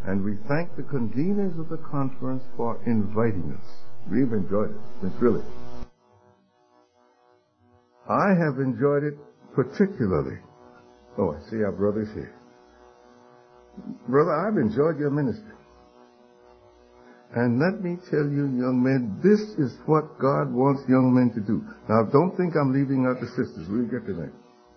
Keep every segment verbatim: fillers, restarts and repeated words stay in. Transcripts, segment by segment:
And we thank the conveners of the conference for inviting us. We've enjoyed it, it's really. I have enjoyed it particularly. Oh, I see our brothers here. Brother, I've enjoyed your ministry. And let me tell you, young men, this is what God wants young men to do. Now, don't think I'm leaving out the sisters. We'll get to that.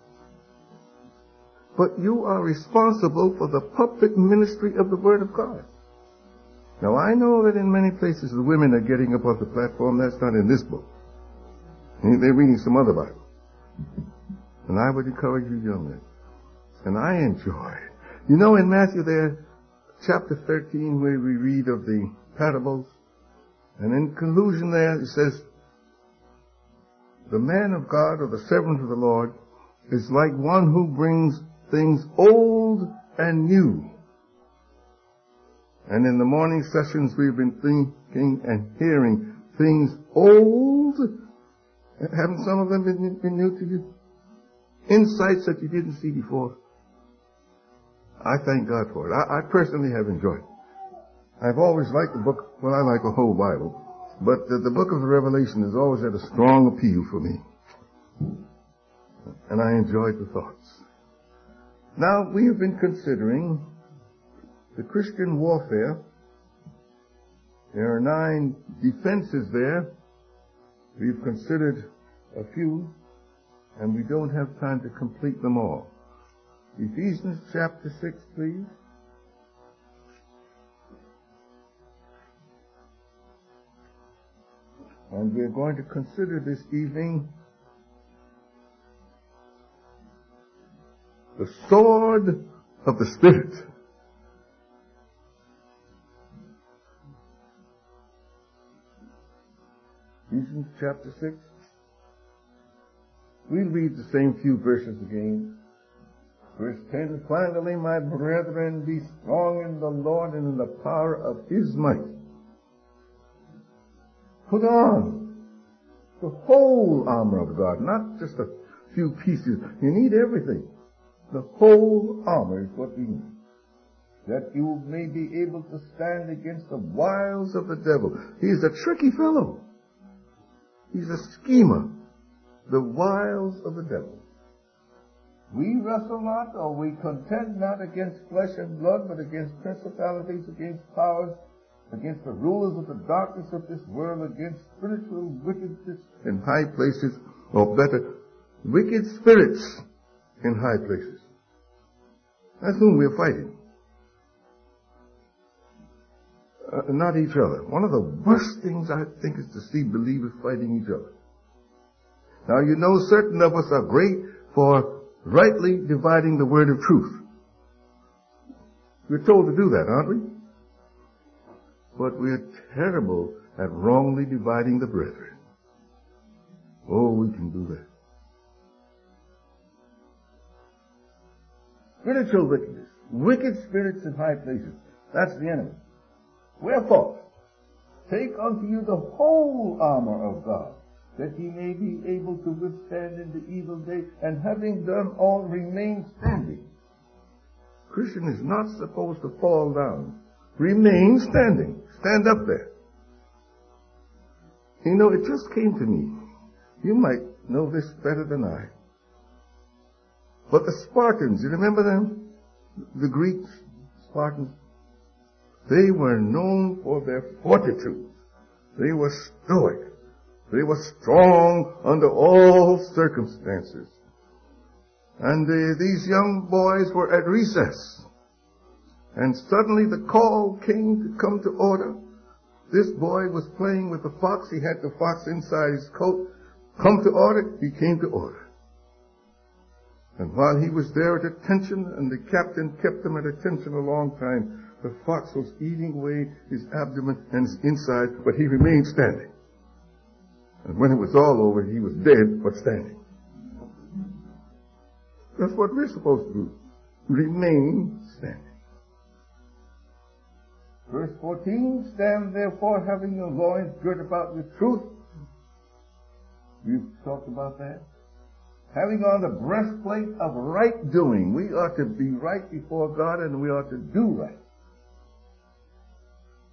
But you are responsible for the public ministry of the Word of God. Now, I know that in many places the women are getting up on the platform. That's not in this book. They're reading some other Bible. And I would encourage you, young men. And I enjoy it. You know, in Matthew there, chapter thirteen, where we read of the parables, and in conclusion there it says, the man of God or the servant of the Lord is like one who brings things old and new. And in the morning sessions we've been thinking and hearing things old. Haven't some of them been, been new to you? Insights that you didn't see before. I thank God for it. I, I personally have enjoyed it. I've always liked the book, well, I like the whole Bible, but the, the book of the Revelation has always had a strong appeal for me. And I enjoyed the thoughts. Now, we have been considering the Christian warfare. There are nine defenses there. We've considered a few, and we don't have time to complete them all. Ephesians chapter six, please. And we're going to consider this evening the sword of the Spirit. Ephesians chapter six. We'll read the same few verses again. Verse ten, finally, my brethren, be strong in the Lord and in the power of His might. Put on the whole armor of God, not just a few pieces. You need everything. The whole armor is what we need, that you may be able to stand against the wiles of the devil. He's a tricky fellow. He's a schemer. The wiles of the devil. We wrestle not, or we contend not against flesh and blood, but against principalities, against powers, against the rulers of the darkness of this world, against spiritual wickedness in high places, or better, wicked spirits in high places. That's whom we're fighting. Uh, not each other. One of the worst things I think is to see believers fighting each other. Now, you know, certain of us are great for rightly dividing the word of truth. We're told to do that, aren't we? But we're terrible at wrongly dividing the brethren. Oh, we can do that. Spiritual wickedness. Wicked spirits in high places. That's the enemy. Wherefore, take unto you the whole armor of God, that ye may be able to withstand in the evil day, and having done all, remain standing. Christian is not supposed to fall down. Remain standing. Stand up there. You know, it just came to me. You might know this better than I. But the Spartans, you remember them? The Greeks, Spartans. They were known for their fortitude. They were stoic. They were strong under all circumstances. And uh, these young boys were at recess. And suddenly the call came to come to order. This boy was playing with the fox. He had the fox inside his coat. Come to order, he came to order. And while he was there at attention, and the captain kept him at attention a long time, the fox was eating away his abdomen and his inside, but he remained standing. And when it was all over, he was dead, but standing. That's what we're supposed to do. Remain standing. Verse fourteen, stand therefore having your loins girt about with truth. We've talked about that. Having on the breastplate of right doing. We ought to be right before God, and we ought to do right.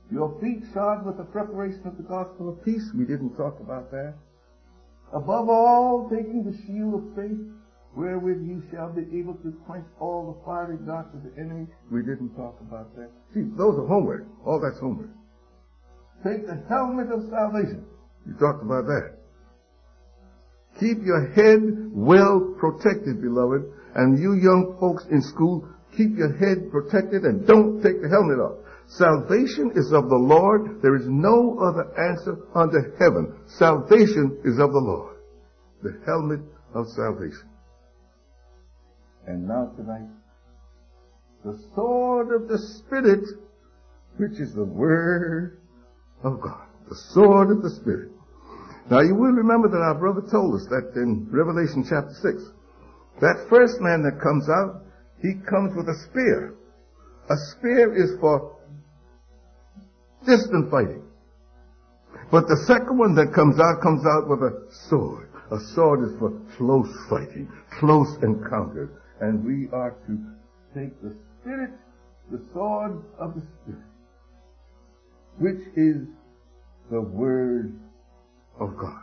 Your feet shod with the preparation of the gospel of peace. We didn't talk about that. Above all, taking the shield of faith, wherewith you shall be able to quench all the fiery darts of the enemy. We didn't talk about that. See, those are homework. All that's homework. Take the helmet of salvation. We talked about that. Keep your head well protected, beloved. And you young folks in school, keep your head protected and don't take the helmet off. Salvation is of the Lord. There is no other answer under heaven. Salvation is of the Lord. The helmet of salvation. And now tonight, the sword of the Spirit, which is the Word of God. The sword of the Spirit. Now you will remember that our brother told us that in Revelation chapter six. That first man that comes out, he comes with a spear. A spear is for distant fighting. But the second one that comes out, comes out with a sword. A sword is for close fighting, close encounters. And we are to take the Spirit, the sword of the Spirit, which is the Word of God.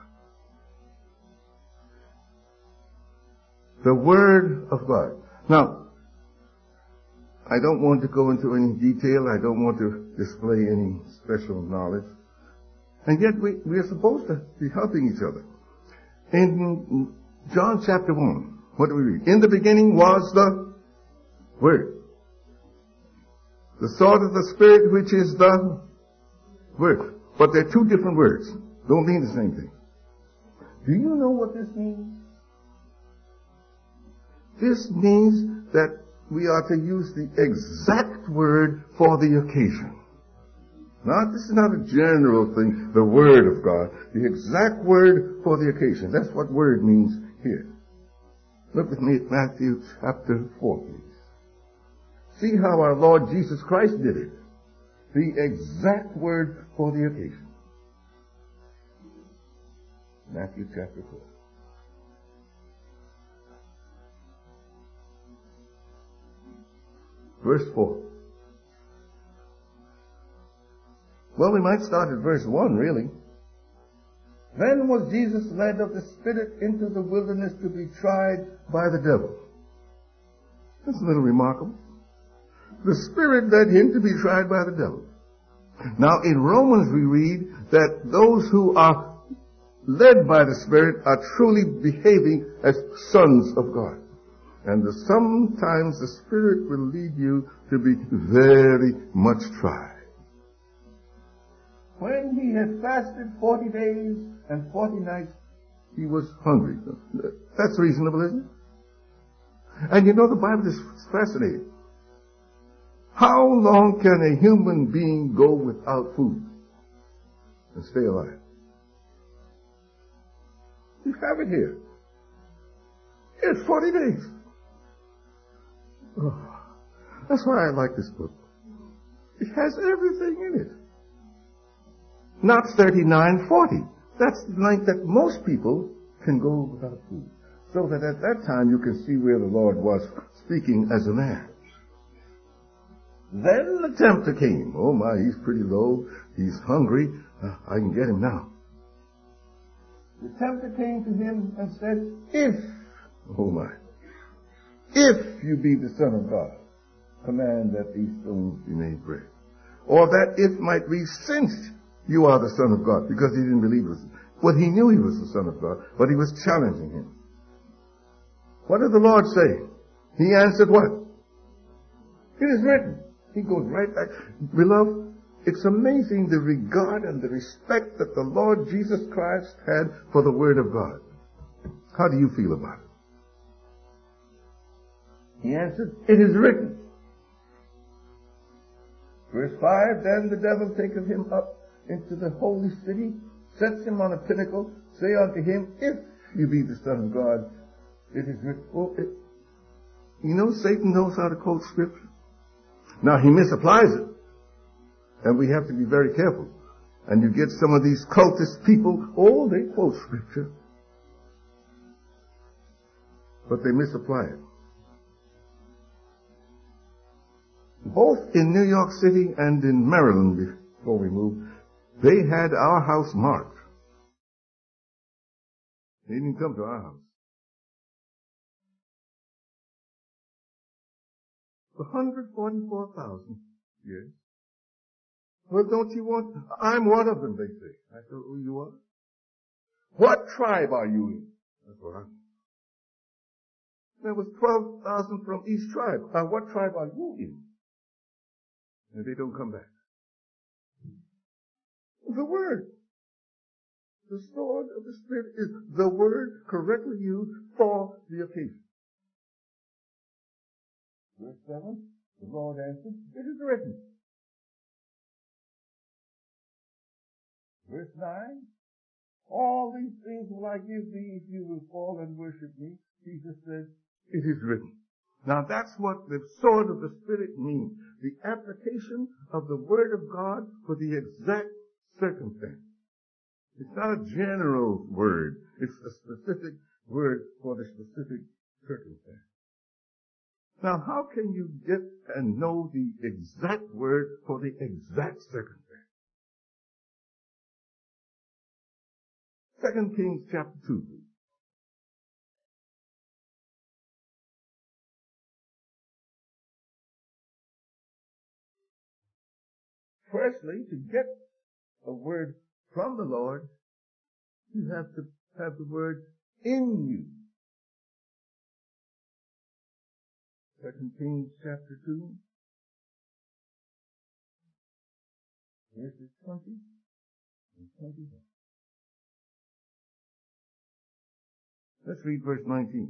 The Word of God. Now, I don't want to go into any detail. I don't want to display any special knowledge. And yet we, we are supposed to be helping each other. In John chapter one, what do we read? In the beginning was the Word. The sword of the Spirit, which is the Word. But they're two different words. Don't mean the same thing. Do you know what this means? This means that we are to use the exact word for the occasion. Now, this is not a general thing, the Word of God. The exact word for the occasion. That's what word means here. Look with me at Matthew chapter four, please. See how our Lord Jesus Christ did it. The exact word for the occasion. Matthew chapter four. Verse four. Well, we might start at verse one, really. Then was Jesus led of the Spirit into the wilderness to be tried by the devil. That's a little remarkable. The Spirit led him to be tried by the devil. Now, in Romans we read that those who are led by the Spirit are truly behaving as sons of God. And the, sometimes the Spirit will lead you to be very much tried. When he had fasted forty days and forty nights, he was hungry. That's reasonable, isn't it? And you know, the Bible is fascinating. How long can a human being go without food and stay alive? You have it here. It's forty days. Oh, that's why I like this book. It has everything in it. Not thirty-nine, forty. That's the length that most people can go without food. So that at that time you can see where the Lord was speaking as a man. Then the tempter came. Oh my, he's pretty low. He's hungry. Uh, I can get him now. The tempter came to him and said, if, oh my, if you be the Son of God, command that these stones be made bread. Or that if might read, since you are the Son of God, because he didn't believe it. Well, he knew he was the Son of God, but he was challenging him. What did the Lord say? He answered what? It is written. He goes right back. Beloved, it's amazing the regard and the respect that the Lord Jesus Christ had for the Word of God. How do you feel about it? He answered, it is written. Verse five, then the devil taketh him up into the holy city, sets him on a pinnacle, say unto him, if you be the Son of God, it is written. Oh, it, you know, Satan knows how to quote Scripture. Now, he misapplies it. And we have to be very careful. And you get some of these cultist people, oh, they quote Scripture. But they misapply it. Both in New York City and in Maryland before we moved, they had our house marked. They didn't come to our house. one hundred forty-four thousand years. Well, don't you want, I'm one of them, they say. I said, oh, you are? What tribe are you in? That's what I'm. There was twelve thousand from each tribe. Now, what tribe are you in? And they don't come back. The Word. The sword of the Spirit is the Word correctly used for the occasion. Verse seven, the Lord answered, it is written. Verse nine, all these things will I give thee if you will fall and worship me. Jesus said, it is written. Now that's what the sword of the Spirit means. The application of the Word of God for the exact circumstance. It's not a general word. It's a specific word for the specific circumstance. Now how can you get and know the exact word for the exact circumstance? Second Kings chapter two. Firstly, to get a word from the Lord, you have to have the word in you. Second Kings chapter two, verses twenty and twenty-one. Let's read verse nineteen.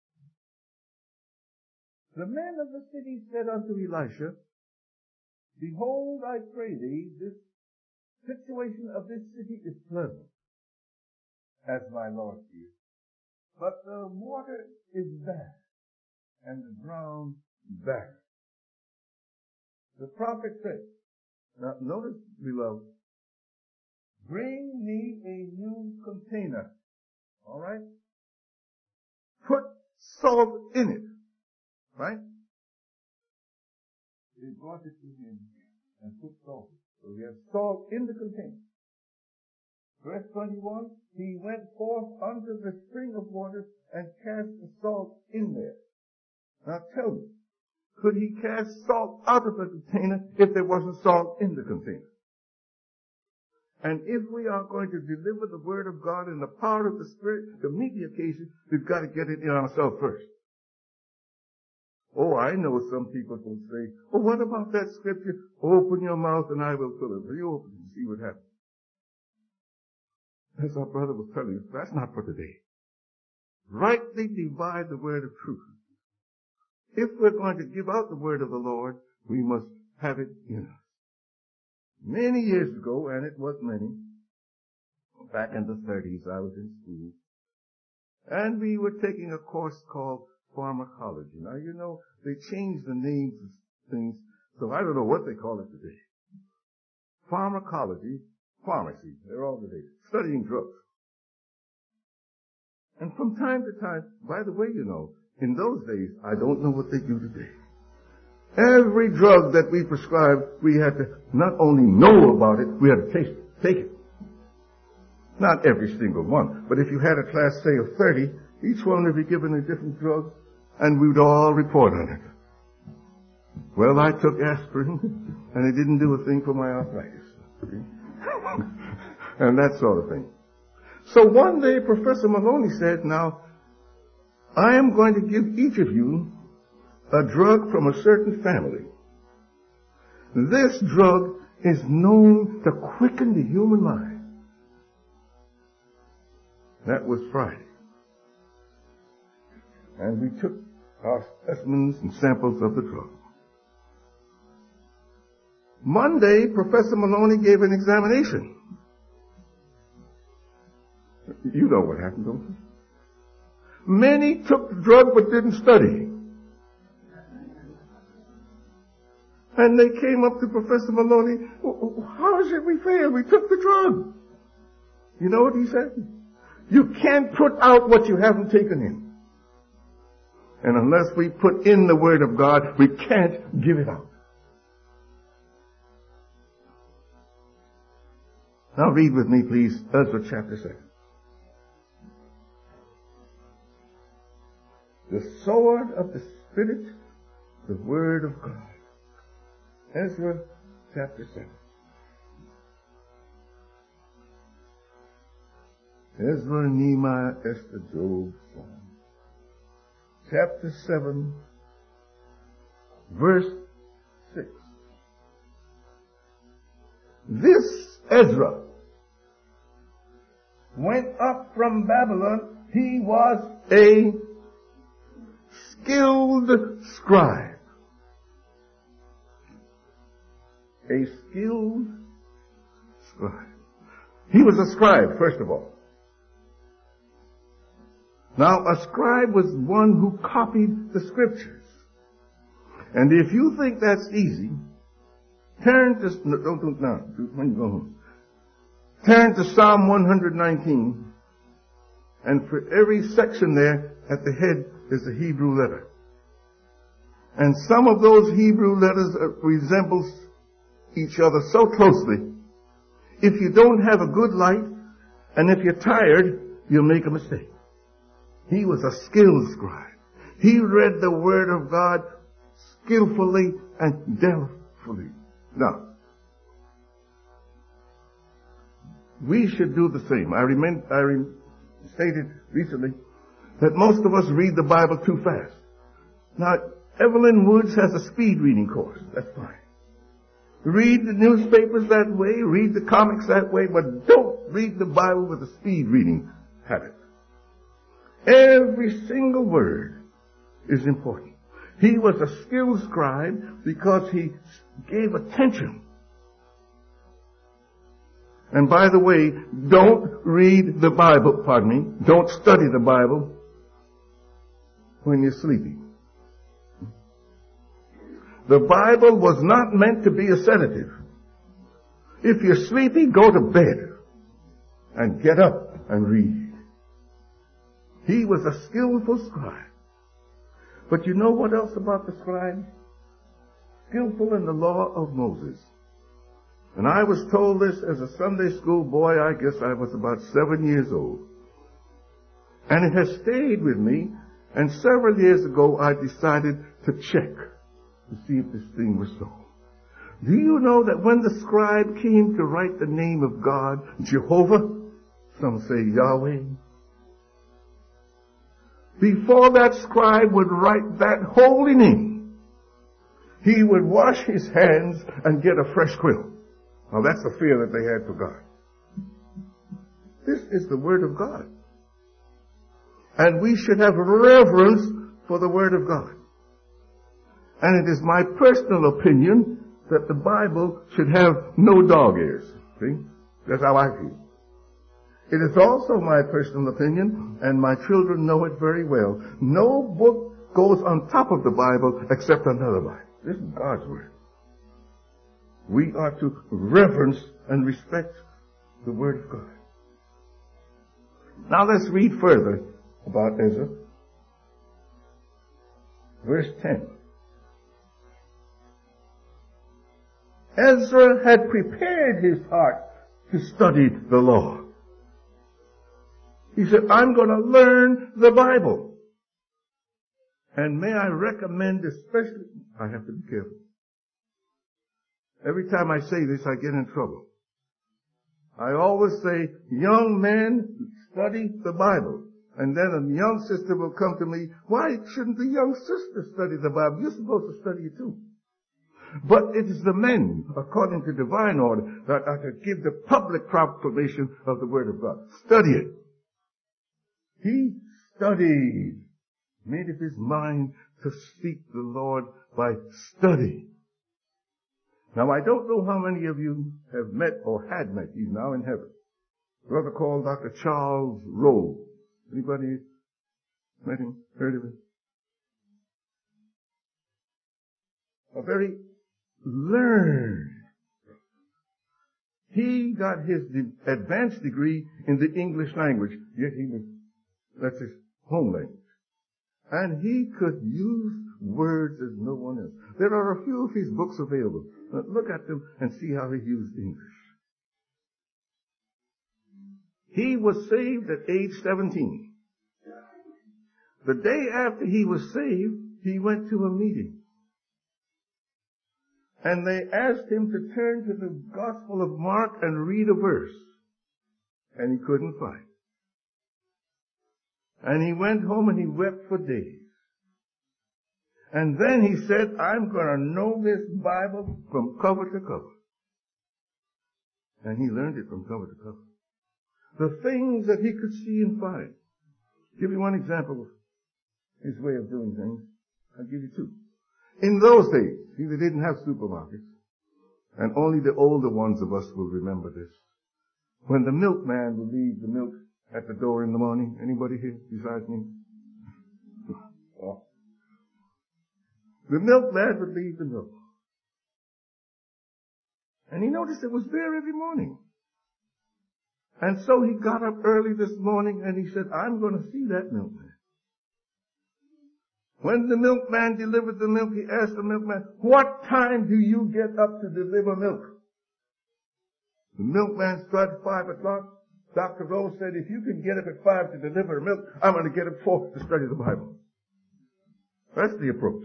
The men of the city said unto Elisha, behold, I pray thee, this situation of this city is pleasant, as my Lord seeth. But the water is bad, and the ground barren. The prophet said, now notice, beloved, bring me a new container. All right? Put salt in it. Right? They brought it to him and put salt. So we have salt in the container. Verse twenty-one, he went forth unto the spring of water and cast the salt in there. Now tell me, could he cast salt out of the container if there wasn't salt in the container? And if we are going to deliver the Word of God in the power of the Spirit to meet the occasion, we've got to get it in ourselves first. Oh, I know some people will say, oh, what about that scripture? Open your mouth and I will fill it. Well, you open it and see what happens. As our brother was telling us, that's not for today. Rightly divide the word of truth. If we're going to give out the word of the Lord, we must have it in us. Many years ago, and it was many, back in the thirties, I was in school, and we were taking a course called pharmacology. Now, you know, they changed the names of things, so I don't know what they call it today. Pharmacology, pharmacy, they're all today, studying drugs. And from time to time, by the way, you know, in those days, I don't know what they do today. Every drug that we prescribed, we had to not only know about it, we had to taste it, take it. Not every single one, but if you had a class, say, of thirty, each one would be given a different drug, and we would all report on it. Well, I took aspirin, and it didn't do a thing for my arthritis. And that sort of thing. So one day, Professor Maloney said, now, I am going to give each of you a drug from a certain family. This drug is known to quicken the human mind. That was Friday. And we took our specimens and samples of the drug. Monday, Professor Maloney gave an examination. You know what happened, don't you? Many took the drug but didn't study. And they came up to Professor Maloney, how is it we failed? We took the drug. You know what he said? You can't put out what you haven't taken in. And unless we put in the Word of God, we can't give it out. Now read with me, please, Ezra chapter seven. The sword of the Spirit, the Word of God. Ezra chapter seven. Ezra, Nehemiah, Esther, Job, Psalm. Chapter seven, verse six. This Ezra went up from Babylon. He was a skilled scribe. A skilled scribe. He was a scribe, first of all. Now, a scribe was one who copied the scriptures. And if you think that's easy, turn to, no, don't do it now, when you go home. Turn to Psalm one nineteen, and for every section there, at the head is a Hebrew letter. And some of those Hebrew letters resemble each other so closely, if you don't have a good light, and if you're tired, you'll make a mistake. He was a skilled scribe. He read the Word of God skillfully and deftly. Now, we should do the same. I, remain, I re- stated recently that most of us read the Bible too fast. Now, Evelyn Woods has a speed reading course. That's fine. Read the newspapers that way, read the comics that way, but don't read the Bible with a speed reading habit. Every single word is important. He was a skilled scribe because he gave attention. And by the way, don't read the Bible, pardon me, don't study the Bible when you're sleeping. The Bible was not meant to be a sedative. If you're sleepy, go to bed and get up and read. He was a skillful scribe. But you know what else about the scribe? Skillful in the law of Moses. And I was told this as a Sunday school boy. I guess I was about seven years old. And it has stayed with me. And several years ago, I decided to check to see if this thing was so. Do you know that when the scribe came to write the name of God, Jehovah, some say Yahweh, before that scribe would write that holy name, he would wash his hands and get a fresh quill. Now that's the fear that they had for God. This is the Word of God. And we should have reverence for the Word of God. And it is my personal opinion that the Bible should have no dog ears. See? That's how I feel. It is also my personal opinion, and my children know it very well. No book goes on top of the Bible except another Bible. This is God's Word. We are to reverence and respect the Word of God. Now let's read further about Ezra. Verse ten. Ezra had prepared his heart to study the law. He said, I'm going to learn the Bible. And may I recommend especially, I have to be careful. Every time I say this, I get in trouble. I always say, young men, study the Bible. And then a young sister will come to me, why shouldn't the young sister study the Bible? You're supposed to study it too. But it is the men, according to divine order, that are to give the public proclamation of the Word of God. Study it. He studied, made up his mind to seek the Lord by study. Now, I don't know how many of you have met or had met, he's now in heaven, a brother called Doctor Charles Rowe. Anybody met him, heard of him? A very learned. He got his advanced degree in the English language, yet he was, that's his home language. And he could use words as no one else. There are a few of his books available. Now look at them and see how he used English. He was saved at age seventeen. The day after he was saved, he went to a meeting. And they asked him to turn to the Gospel of Mark and read a verse. And he couldn't find. And he went home and he wept for days. And then he said, I'm going to know this Bible from cover to cover. And he learned it from cover to cover. The things that he could see and find. Give you one example of his way of doing things. I'll give you two. In those days, see, they didn't have supermarkets. And only the older ones of us will remember this. When the milkman would leave the milk at the door in the morning. Anybody here besides me? Oh. The milkman would leave the milk. And he noticed it was there every morning. And so he got up early this morning and he said, I'm going to see that milkman. When the milkman delivered the milk, he asked the milkman, what time do you get up to deliver milk? The milkman started at five o'clock. Doctor Rose said, if you can get up at five to deliver milk, I'm going to get up at four to study the Bible. That's the approach.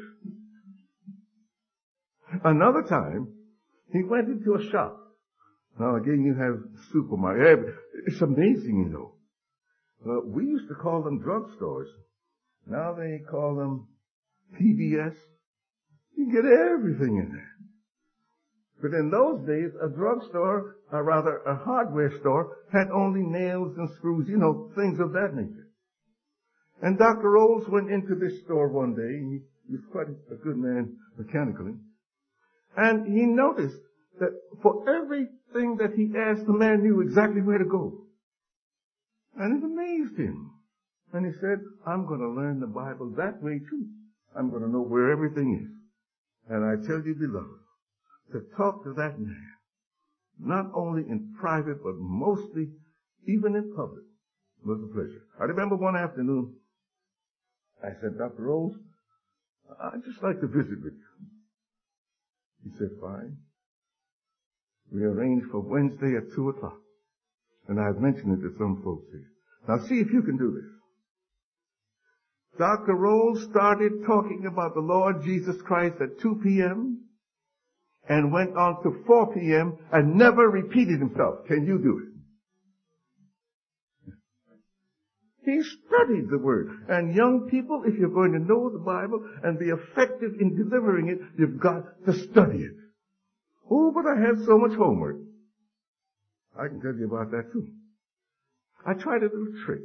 Another time, he went into a shop. Now again, you have supermarket. It's amazing, you know. Uh, we used to call them drugstores. Now they call them P B S. You can get everything in there. But in those days, a drugstore, or rather a hardware store, had only nails and screws, you know, things of that nature. And Doctor Rolls went into this store one day. He was quite a good man mechanically. And he noticed that for everything that he asked, the man knew exactly where to go. And it amazed him. And he said, I'm going to learn the Bible that way too. I'm going to know where everything is. And I tell you, beloved, to talk to that man, not only in private, but mostly even in public, was a pleasure. I remember one afternoon, I said, Doctor Rose, I'd just like to visit with you. He said, fine. We arranged for Wednesday at two o'clock. And I've mentioned it to some folks here. Now see if you can do this. Doctor Rose started talking about the Lord Jesus Christ at two p.m. and went on to four p.m. and never repeated himself. Can you do it? He studied the Word. And young people, if you're going to know the Bible and be effective in delivering it, you've got to study it. Oh, but I had so much homework. I can tell you about that too. I tried a little trick.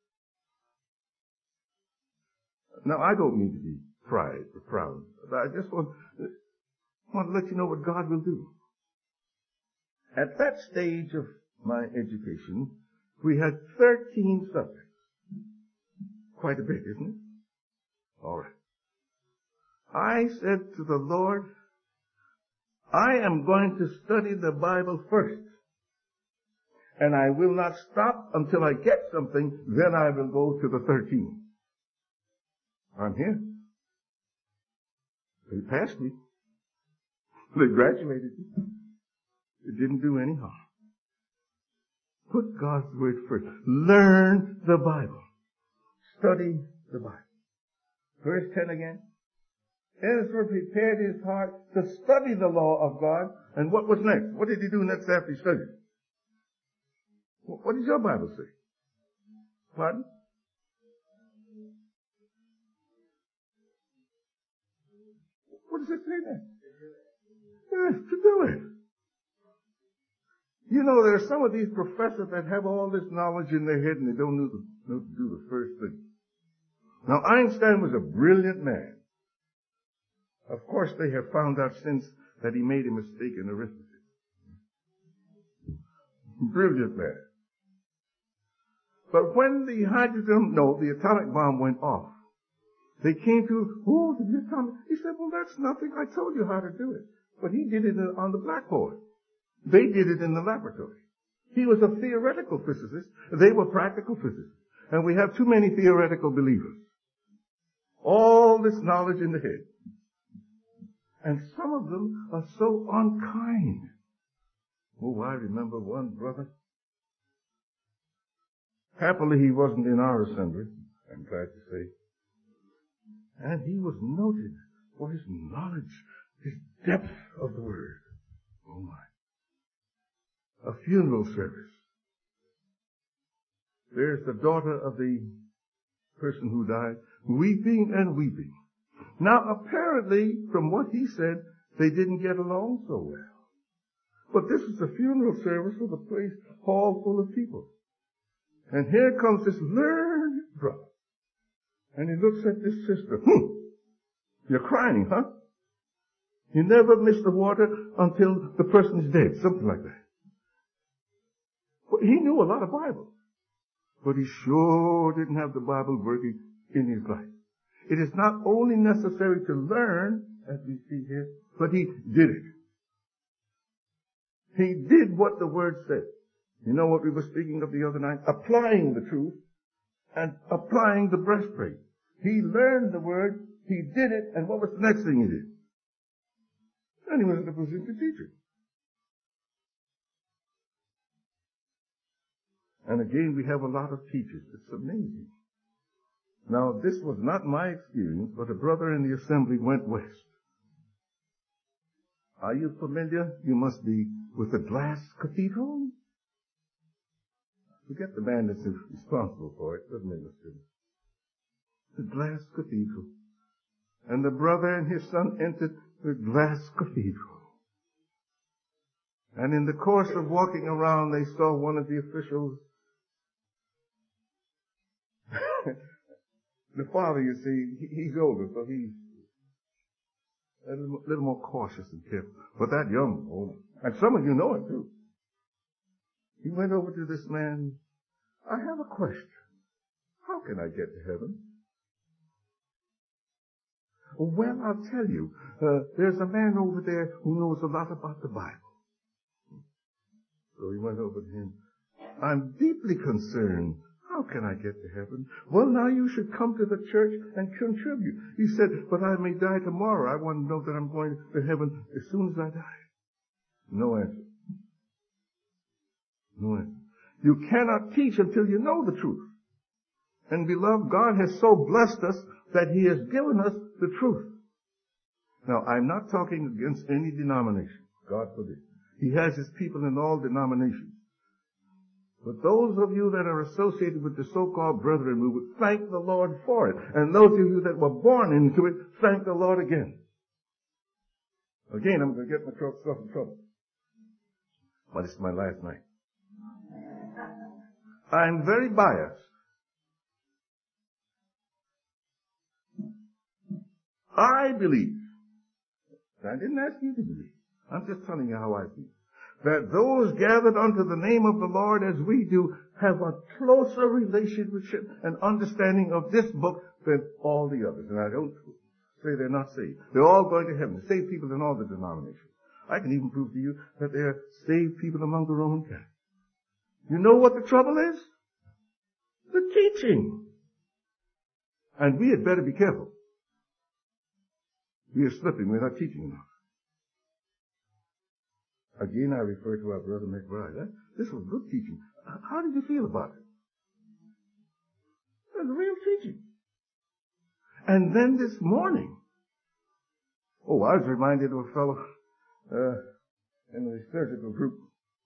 Now, I don't mean to be pride or proud. I just want, want to let you know what God will do. At that stage of my education, we had thirteen subjects. Quite a bit, isn't it? All right. I said to the Lord, I am going to study the Bible first. And I will not stop until I get something, then I will go to the thirteen. I'm here. They passed me. They graduated me. It didn't do any harm. Put God's Word first. Learn the Bible. Study the Bible. Verse ten again. Ezra prepared his heart to study the law of God. And what was next? What did he do next after he studied? What does your Bible say? Pardon? What does it say then? Yes, to do it. You know, there are some of these professors that have all this knowledge in their head and they don't know, the, know to do the first thing. Now, Einstein was a brilliant man. Of course, they have found out since that he made a mistake in arithmetic. Brilliant man. But when the hydrogen, no, the atomic bomb went off, they came to, oh, the atomic. He said, well, that's nothing. I told you how to do it. But he did it on the blackboard. They did it in the laboratory. He was a theoretical physicist. They were practical physicists. And we have too many theoretical believers. All this knowledge in the head. And some of them are so unkind. Oh, I remember one brother. Happily, he wasn't in our assembly, I'm glad to say. And he was noted for his knowledge, his depth of the word. Oh my. A funeral service. There's the daughter of the person who died, weeping and weeping. Now, apparently, from what he said, they didn't get along so well. But this is a funeral service with a place hall full of people. And here comes this learned brother. And he looks at this sister. Hmm. You're crying, huh? You never miss the water until the person is dead. Something like that. But he knew a lot of Bible. But he sure didn't have the Bible working in his life. It is not only necessary to learn, as we see here, but he did it. He did what the Word said. You know what we were speaking of the other night? Applying the truth and applying the breastplate. He learned the Word, he did it, and what was the next thing he did? And he was in a position to teach it. And again, we have a lot of teachers. It's amazing. Now, this was not my experience, but a brother in the assembly went west. Are you familiar? You must be with the Glass Cathedral. Forget the man that's responsible for it, doesn't it? The Glass Cathedral. And the brother and his son entered the Glass Cathedral. And in the course of walking around, they saw one of the officials. The father, you see, he's older, so he's a little, little more cautious and careful. But that young, oh, and some of you know it too. He went over to this man. I have a question. How can I get to heaven? Well, I'll tell you. Uh, there's a man over there who knows a lot about the Bible. So he went over to him. I'm deeply concerned. How can I get to heaven? Well, now you should come to the church and contribute. He said, but I may die tomorrow. I want to know that I'm going to heaven as soon as I die. No answer. No answer. You cannot teach until you know the truth. And beloved, God has so blessed us that He has given us the truth. Now, I'm not talking against any denomination. God forbid. He has His people in all denominations. But those of you that are associated with the so-called brethren movement, thank the Lord for it. And those of you that were born into it, thank the Lord again. Again, I'm going to get myself in trouble. But it's my last night. I'm very biased. I believe, I didn't ask you to believe, I'm just telling you how I feel, that those gathered unto the name of the Lord as we do have a closer relationship and understanding of this book than all the others. And I don't say they're not saved. They're all going to heaven. Saved people in all the denominations. I can even prove to you that there are saved people among the Roman Catholics. You know what the trouble is? The teaching. And we had better be careful. We are slipping. We're not teaching enough. Again, I refer to our brother McBride. Huh? This was good teaching. How did you feel about it? It was real teaching. And then this morning, oh, I was reminded of a fellow uh, in the surgical group.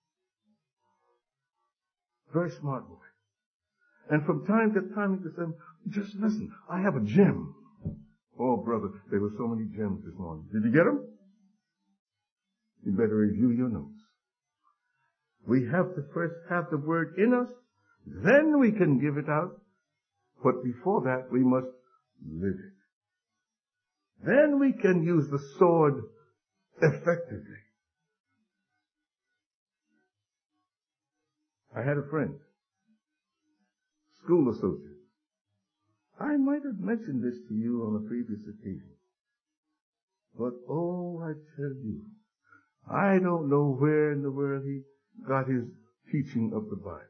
Very smart boy. And from time to time he would say, just listen, I have a gem. Oh, brother, there were so many gems this morning. Did you get them? You better review your notes. We have to first have the word in us, then we can give it out. But before that, we must live it. Then we can use the sword effectively. I had a friend, school associate. I might have mentioned this to you on a previous occasion. But oh, I tell you, I don't know where in the world he got his teaching of the Bible.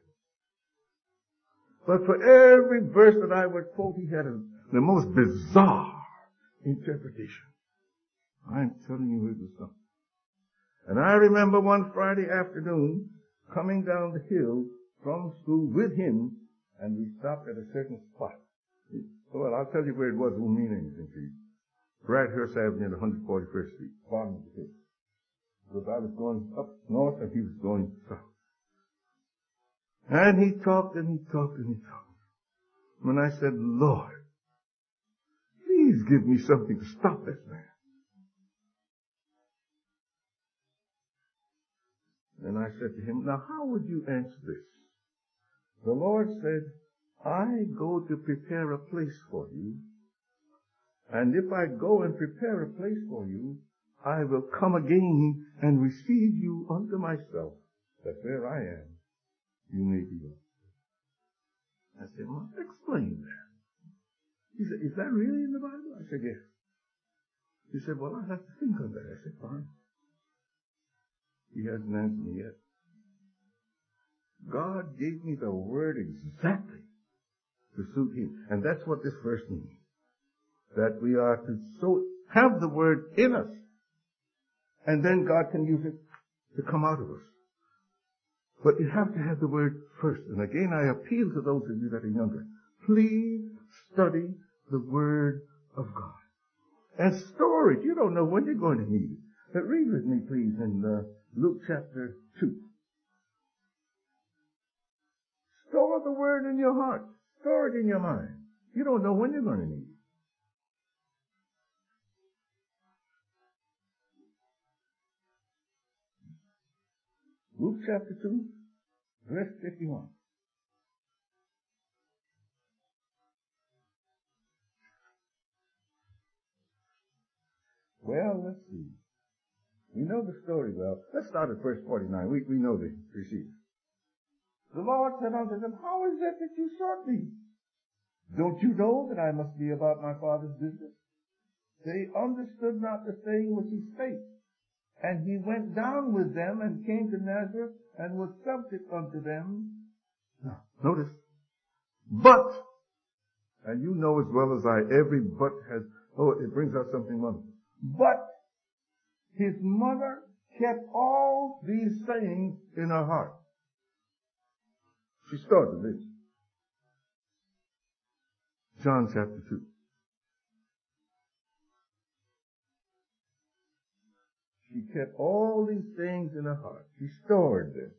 But for every verse that I would quote, he had a, the most bizarre interpretation. I'm telling you, it was something. And I remember one Friday afternoon coming down the hill from school with him, and we stopped at a certain spot. Well, I'll tell you where it was. It won't mean anything to you. Bradhurst Avenue at one forty-first Street, bottom of the hill. Because I was going up north and he was going south. And he talked and he talked and he talked. When I said, Lord, please give me something to stop this man. And I said to him, now how would you answer this? The Lord said, I go to prepare a place for you. And if I go and prepare a place for you, I will come again and receive you unto myself, that where I am, you may be also. I said, well, explain that. He said, is that really in the Bible? I said, yes. He said, well, I'll have to think on that. I said, fine. He hasn't answered me yet. God gave me the word exactly to suit him. And that's what this verse means. That we are to so have the word in us. And then God can use it to come out of us. But you have to have the word first. And again, I appeal to those of you that are younger. Please study the word of God. And store it. You don't know when you're going to need it. But read with me, please, in uh, Luke chapter two. Store the word in your heart. Store it in your mind. You don't know when you're going to need it. Luke chapter two, verse fifty-one. Well, let's see. We know the story well. Let's start at verse forty-nine. We, we know the preceding. The Lord said unto them, how is it that you sought me? Don't you know that I must be about my Father's business? They understood not the saying which he spake. And he went down with them and came to Nazareth and was subject unto them. Now, notice. But, and you know as well as I, every but has, oh, it brings out something wonderful. But his mother kept all these sayings in her heart. She started this. John chapter two. She kept all these things in her heart. She stored them.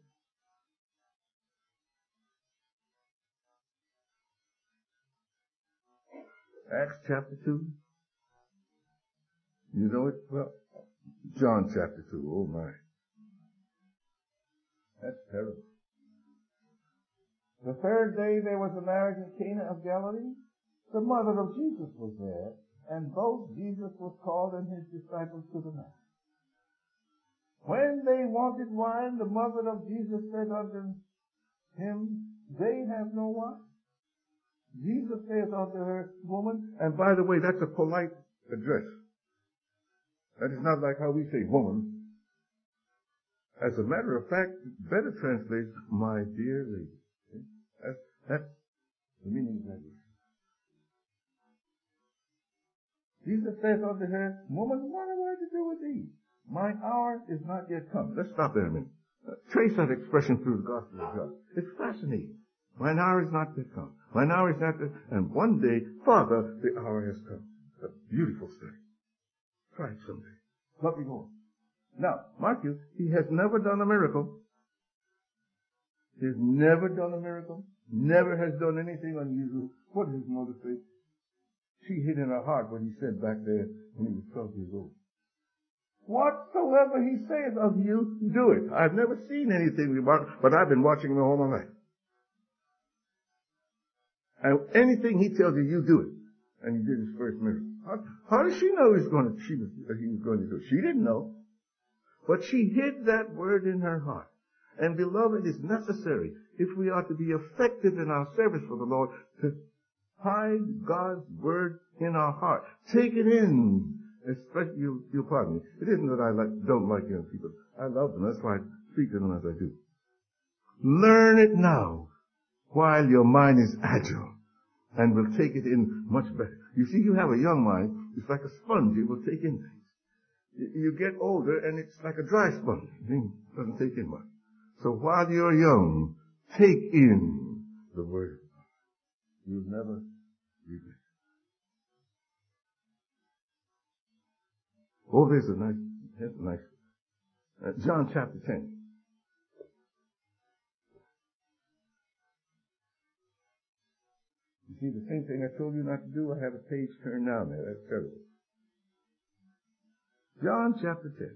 Acts chapter two. You know it well. John chapter two. Oh my. That's terrible. The third day there was a marriage in Cana of Galilee. The mother of Jesus was there, and both Jesus was called and his disciples to the marriage. When they wanted wine, the mother of Jesus said unto him, they have no wine. Jesus saith unto her, woman, and by the way, that's a polite address. That is not like how we say woman. As a matter of fact, better translates, my dear lady. That's, that's the meaning of that word. Jesus saith unto her, woman, what have I to do with thee? My hour is not yet come. Let's stop there a minute. Uh, trace that expression through the Gospel of God. It's fascinating. Mine hour is not yet come. Mine hour is not yet, and one day, Father, the hour has come. A beautiful study. Try it someday. Love you more. Now, mark you, he has never done a miracle. He has never done a miracle. Never has done anything unusual. What did his mother say? She hid in her heart what he said back there when he was twelve years old. Whatsoever he saith of you, do it. I've never seen anything remarkable, but I've been watching him all my life. And anything he tells you, you do it. And he did his first miracle. How, how does she know he's going to, she was, that he was going to do it? She didn't know. But she hid that word in her heart. And beloved, it is necessary, if we are to be effective in our service for the Lord, to hide God's word in our heart. Take it in. Especially, you, you'll pardon me. It isn't that I like, don't like young people. I love them. That's why I speak to them as I do. Learn it now while your mind is agile and will take it in much better. You see, you have a young mind. It's like a sponge. It will take in things. You get older and it's like a dry sponge. It doesn't take in much. So while you're young, take in the word. You'll never regret. Oh, there's a nice, there's a nice, uh, John chapter ten. You see, the same thing I told you not to do, I have a page turned down there. That's terrible. John chapter ten.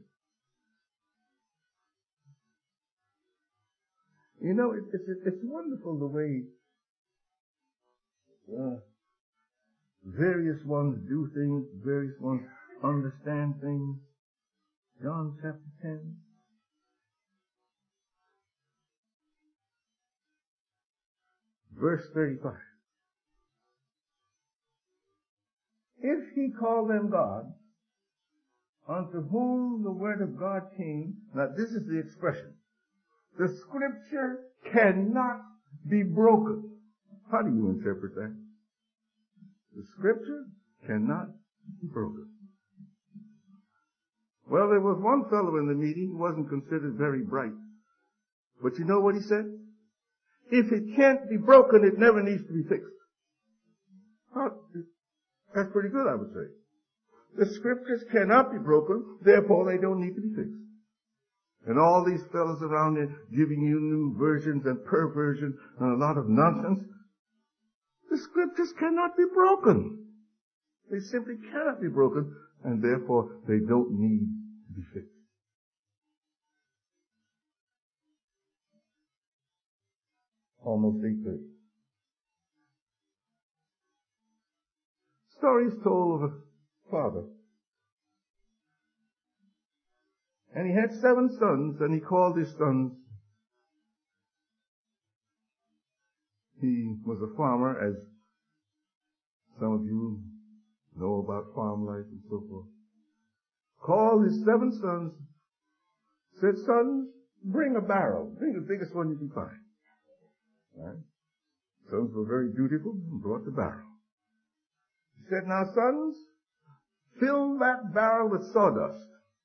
You know, it, it's, it's wonderful the way uh, various ones do things, various ones understand things. John chapter ten. Verse thirty-five. If he call them God, unto whom the word of God came, now this is the expression, the scripture cannot be broken. How do you interpret that? The scripture cannot be broken. Well, there was one fellow in the meeting who wasn't considered very bright. But you know what he said? If it can't be broken, it never needs to be fixed. How, that's pretty good, I would say. The scriptures cannot be broken, therefore they don't need to be fixed. And all these fellows around there giving you new versions and perversion and a lot of nonsense. The scriptures cannot be broken. They simply cannot be broken, and therefore they don't need to be fixed. Almost eight thirty. Stories told of a father. And he had seven sons, and he called his sons. He was a farmer, as some of you know about farm life and so forth. Called his seven sons, said, sons, bring a barrel. Bring the biggest one you can find. Right? Sons were very dutiful and brought the barrel. He said, now sons, fill that barrel with sawdust.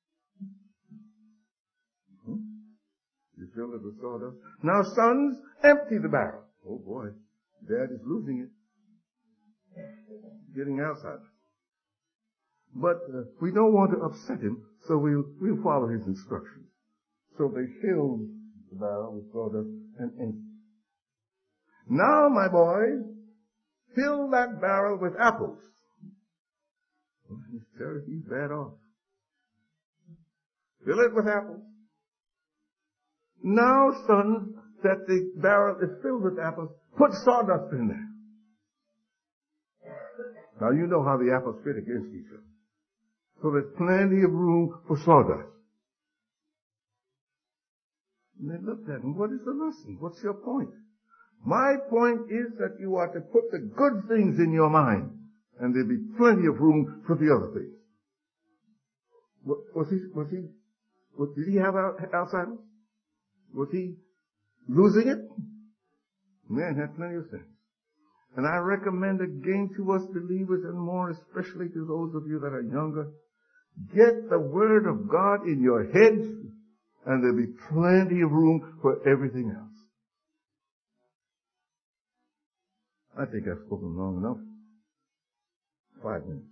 Hmm? You fill it with sawdust. Now sons, empty the barrel. Oh boy, Dad is losing it. Getting Alzheimer's. But uh, we don't want to upset him, so we'll, we'll follow his instructions. So they filled the barrel with sawdust and emptied. Now, my boys, fill that barrel with apples. Well, he's terrible. He's bad off. Fill it with apples. Now, sons, that the barrel is filled with apples, put sawdust in there. Now, you know how the apples fit against each other. So there's plenty of room for sawdust. And they looked at him. What is the lesson? What's your point? My point is that you are to put the good things in your mind, and there'll be plenty of room for the other things. Was he, was he, was, did he have Alzheimer's? Was he losing it? Man had plenty of sense. And I recommend again to us believers, and more especially to those of you that are younger, get the Word of God in your heads, and there'll be plenty of room for everything else. I think I've spoken long enough. Five minutes.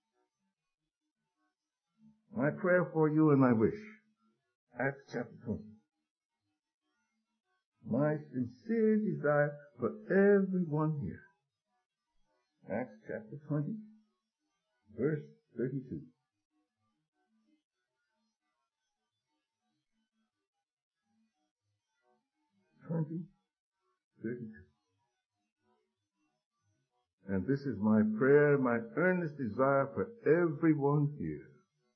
My prayer for you and my wish. Acts chapter twenty. My sincere desire for everyone here. Acts chapter twenty, verse thirty-two. Twenty, thirty-two. And this is my prayer, my earnest desire for everyone here.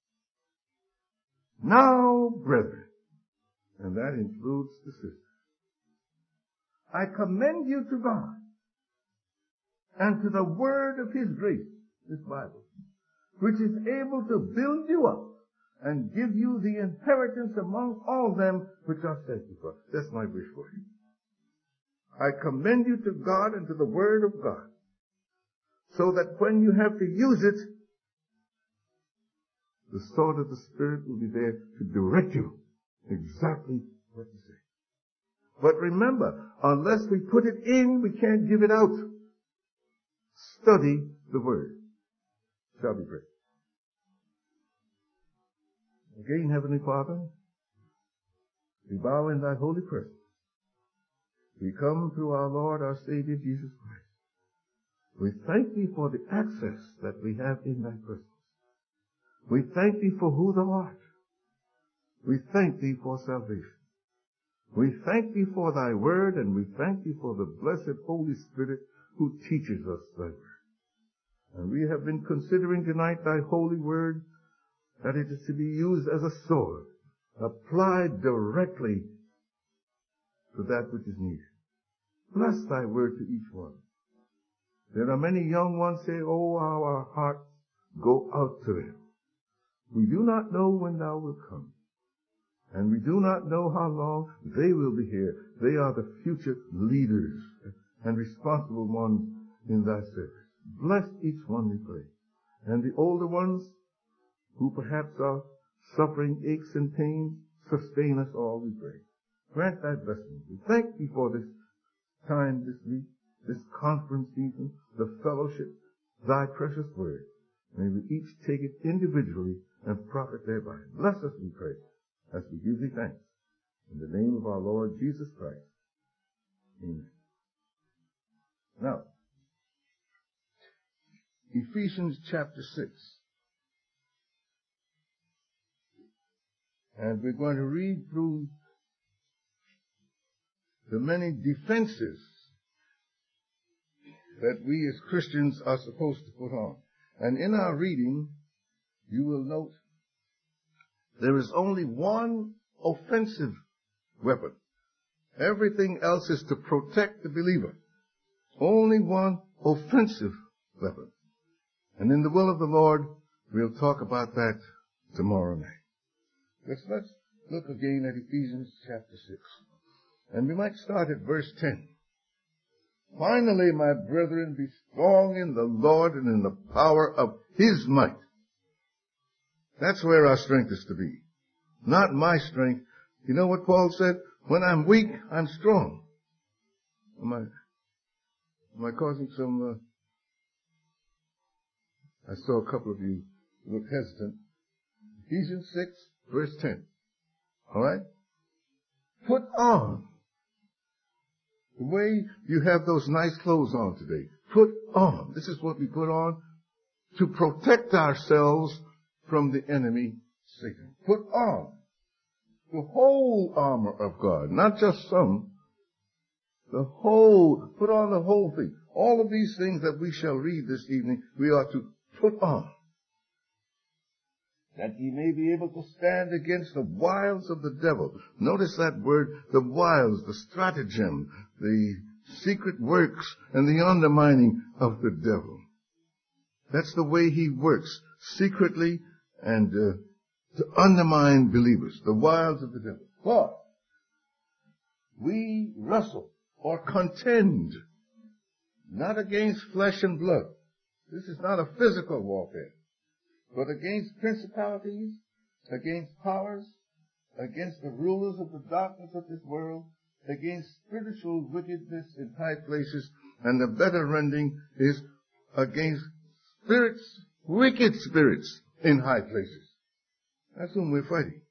Now, brethren, and that includes the sisters, I commend you to God and to the word of His grace, this Bible, which is able to build you up and give you the inheritance among all them which are sanctified. That's my wish for you. I commend you to God and to the word of God, so that when you have to use it, the sword of the Spirit will be there to direct you exactly what to say. But remember, unless we put it in, we can't give it out. study the word. Shall we pray? Again, Heavenly Father, we bow in thy holy presence. We come through our Lord, our Savior, Jesus Christ. We thank thee for the access that we have in thy presence. We thank thee for who thou art. We thank thee for salvation. We thank thee for thy word, and we thank thee for the blessed Holy Spirit who teaches us thy word. And we have been considering tonight thy holy word, that it is to be used as a sword, applied directly to that which is needed. Bless thy word to each one. There are many young ones say, oh, how our hearts go out to them. We do not know when thou wilt come. And we do not know how long they will be here. They are the future leaders and responsible ones in thy service. Bless each one, we pray. And the older ones who perhaps are suffering aches and pains, sustain us all, we pray. Grant thy blessing. We thank thee for this time this week, this conference season, the fellowship, thy precious word. May we each take it individually and profit thereby. Bless us, we pray, as we give thee thanks. In the name of our Lord Jesus Christ. Amen. Now, Ephesians chapter six. And we're going to read through the many defenses that we as Christians are supposed to put on. And in our reading, you will note there is only one offensive weapon. Everything else is to protect the believer. Only one offensive weapon. And in the will of the Lord, we'll talk about that tomorrow night. Let's, let's look again at Ephesians chapter six. And we might start at verse ten. Finally, my brethren, be strong in the Lord and in the power of his might. That's where our strength is to be. Not my strength. You know what Paul said? When I'm weak, I'm strong. Am I, am I causing some, uh, I saw a couple of you look hesitant. Ephesians six, verse ten. All right? Put on. The way you have those nice clothes on today. Put on. This is what we put on to protect ourselves from the enemy, Satan. Put on the whole armor of God, not just some. The whole, put on the whole thing. All of these things that we shall read this evening, we are to put on, that ye may be able to stand against the wiles of the devil. Notice that word, the wiles, the stratagem, the secret works, and the undermining of the devil. That's the way he works, secretly and uh, to undermine believers, the wiles of the devil. For we wrestle or contend not against flesh and blood. This is not a physical warfare, but against principalities, against powers, against the rulers of the darkness of this world, against spiritual wickedness in high places, and the better rendering is against spirits, wicked spirits in high places. That's whom we're fighting.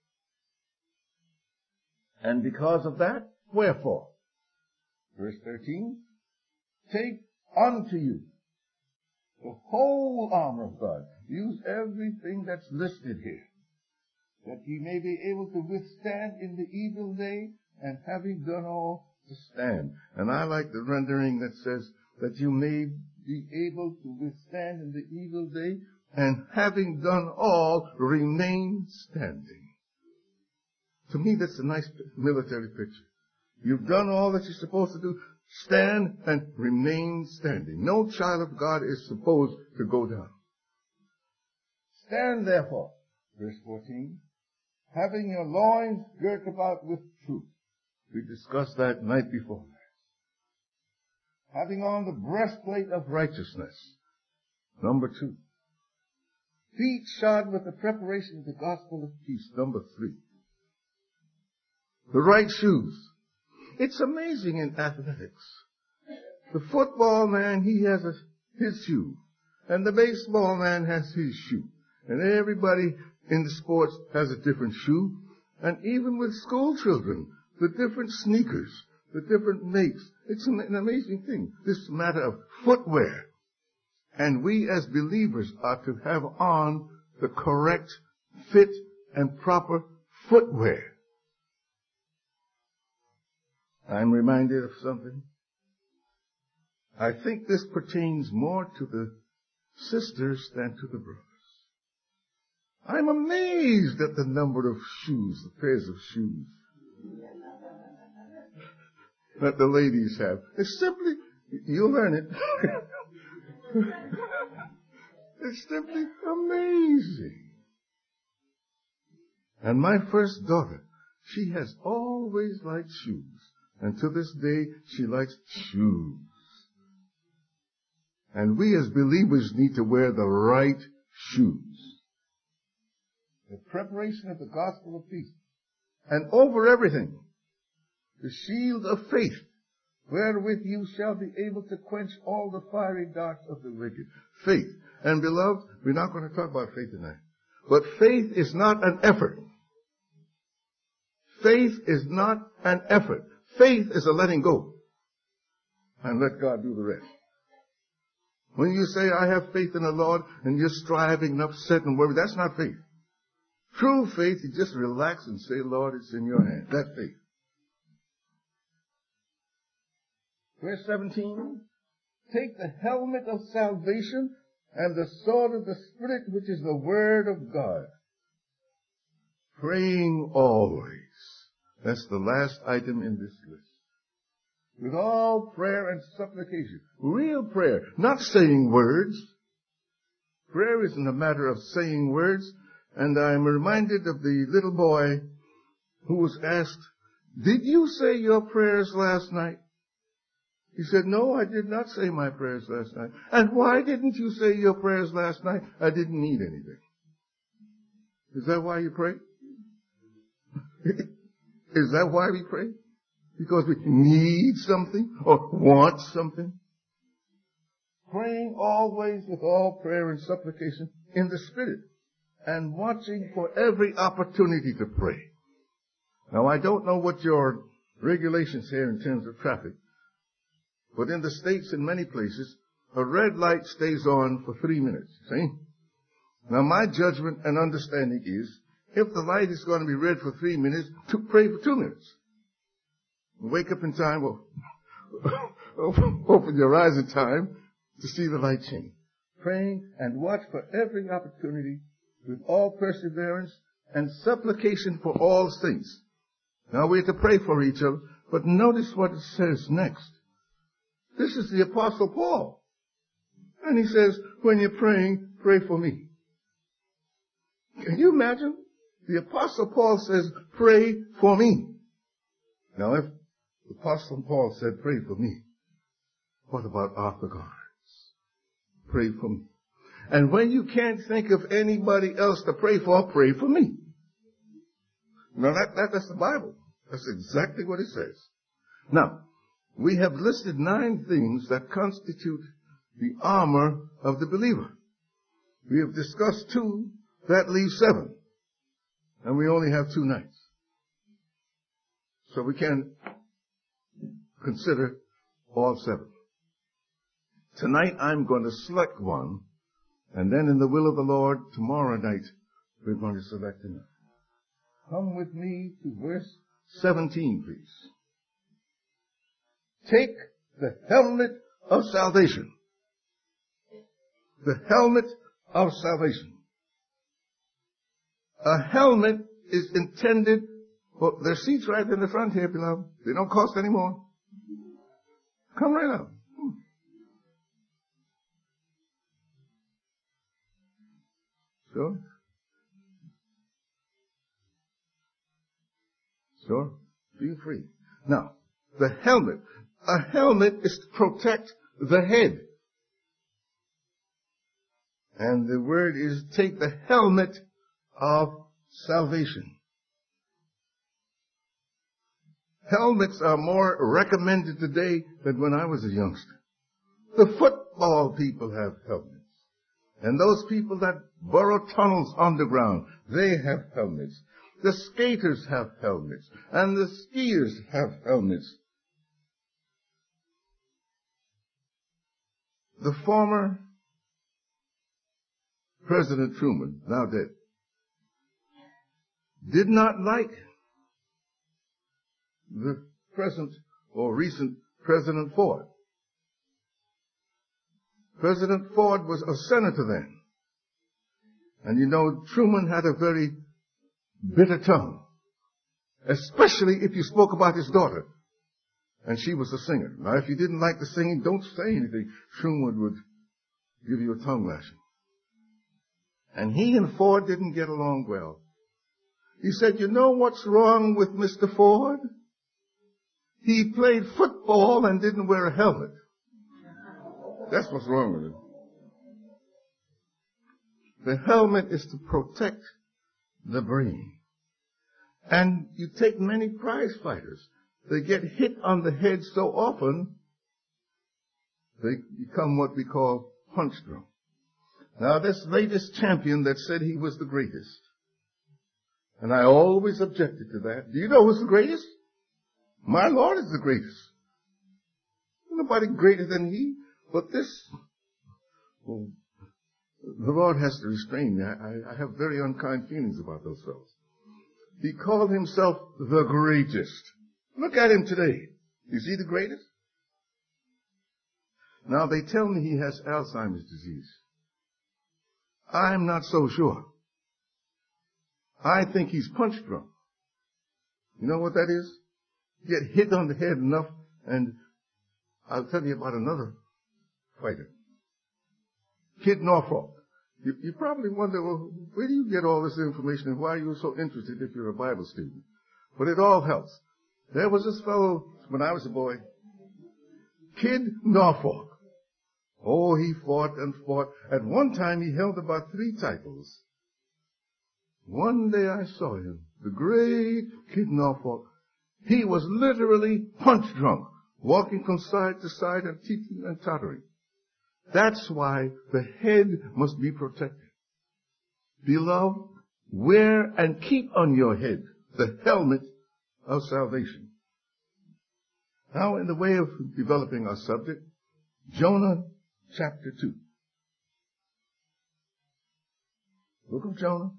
And because of that, wherefore? Verse thirteen, take unto you the whole armor of God. Use everything that's listed here, that ye may be able to withstand in the evil day, and having done all, to stand. And I like the rendering that says that you may be able to withstand in the evil day, and having done all, remain standing. To me, that's a nice military picture. You've done all that you're supposed to do. Stand and remain standing. No child of God is supposed to go down. Stand therefore, verse fourteen, having your loins girt about with truth. We discussed that night before last. Having on the breastplate of righteousness. Number two. Feet shod with the preparation of the gospel of peace. Number three. The right shoes. It's amazing in athletics. The football man, he has a, his shoe. And the baseball man has his shoe. And everybody in the sports has a different shoe. And even with school children, the different sneakers, the different makes. It's an, an amazing thing, this matter of footwear. And we as believers are to have on the correct fit and proper footwear. I'm reminded of something. I think this pertains more to the sisters than to the brothers. I'm amazed at the number of shoes, the pairs of shoes that the ladies have. It's simply, you'll learn it. It's simply amazing. And my first daughter, she has always liked shoes. And to this day, she likes shoes. And we as believers need to wear the right shoes. The preparation of the gospel of peace. And over everything, the shield of faith, wherewith you shall be able to quench all the fiery darts of the wicked. Faith. And beloved, we're not going to talk about faith tonight. But faith is not an effort. Faith is not an effort. Faith is a letting go. And let God do the rest. When you say, I have faith in the Lord, and you're striving and upset and worried, that's not faith. True faith, you just relax and say, Lord, it's in your hand. That's faith. Verse seventeen, take the helmet of salvation and the sword of the Spirit, which is the word of God. Praying always. That's the last item in this list. With all prayer and supplication. Real prayer, not saying words. Prayer isn't a matter of saying words. And I'm reminded of the little boy who was asked, did you say your prayers last night? He said, no, I did not say my prayers last night. And why didn't you say your prayers last night? I didn't need anything. Is that why you pray? Is that why we pray? Because we need something or want something? Praying always with all prayer and supplication in the Spirit and watching for every opportunity to pray. Now, I don't know what your regulations here in terms of traffic, but in the States, in many places, a red light stays on for three minutes, see? Now, my judgment and understanding is, if the light is going to be red for three minutes, to pray for two minutes. Wake up in time, or open your eyes in time to see the light change. Praying and watch for every opportunity with all perseverance and supplication for all things. Now we're to pray for each other, but notice what it says next. This is the Apostle Paul. And he says, when you're praying, pray for me. Can you imagine? The Apostle Paul says, pray for me. Now if the Apostle Paul said, pray for me, what about Arthur Garnes? Pray for me. And when you can't think of anybody else to pray for, pray for me. Now that, that that's the Bible. That's exactly what it says. Now, we have listed nine things that constitute the armor of the believer. We have discussed two, that leaves seven. And we only have two nights. So we can consider all seven. Tonight I'm going to select one, and then in the will of the Lord, tomorrow night, we're going to select another. Come with me to verse seventeen, please. Take the helmet of salvation. The helmet of salvation. A helmet is intended for, there's seats right in the front here, beloved. They don't cost any more. Come right up. Sure. Sure. Feel free. Now, the helmet. A helmet is to protect the head. And the word is take the helmet of salvation. Helmets are more recommended today than when I was a youngster. The football people have helmets. And those people that burrow tunnels underground, they have helmets. The skaters have helmets. And the skiers have helmets. The former President Truman, now dead, did not like the present or recent President Ford. President Ford was a senator then. And you know, Truman had a very bitter tongue, especially if you spoke about his daughter. And she was a singer. Now, if you didn't like the singing, don't say anything. Truman would give you a tongue lashing. And he and Ford didn't get along well. He said, you know what's wrong with Mister Ford? He played football and didn't wear a helmet. That's what's wrong with him. The helmet is to protect the brain. And you take many prize fighters. They get hit on the head so often, they become what we call punch drunk. Now, this latest champion that said he was the greatest, and I always objected to that. Do you know who's the greatest? My Lord is the greatest. Nobody greater than he. But this, well, the Lord has to restrain me. I, I have very unkind feelings about those fellows. He called himself the greatest. Look at him today. Is he the greatest? Now they tell me he has Alzheimer's disease. I'm not so sure. I think he's punch drunk. You know what that is? Get hit on the head enough, and I'll tell you about another fighter. Kid Norfolk. You, you probably wonder, well, where do you get all this information and why are you so interested if you're a Bible student? But it all helps. There was this fellow, when I was a boy, Kid Norfolk. Oh, he fought and fought. At one time, he held about three titles. One day I saw him, the great Kid Norfolk. He was literally punch drunk, walking from side to side and teetering and tottering. That's why the head must be protected. Beloved, wear and keep on your head the helmet of salvation. Now, in the way of developing our subject, Jonah chapter two. Book of Jonah,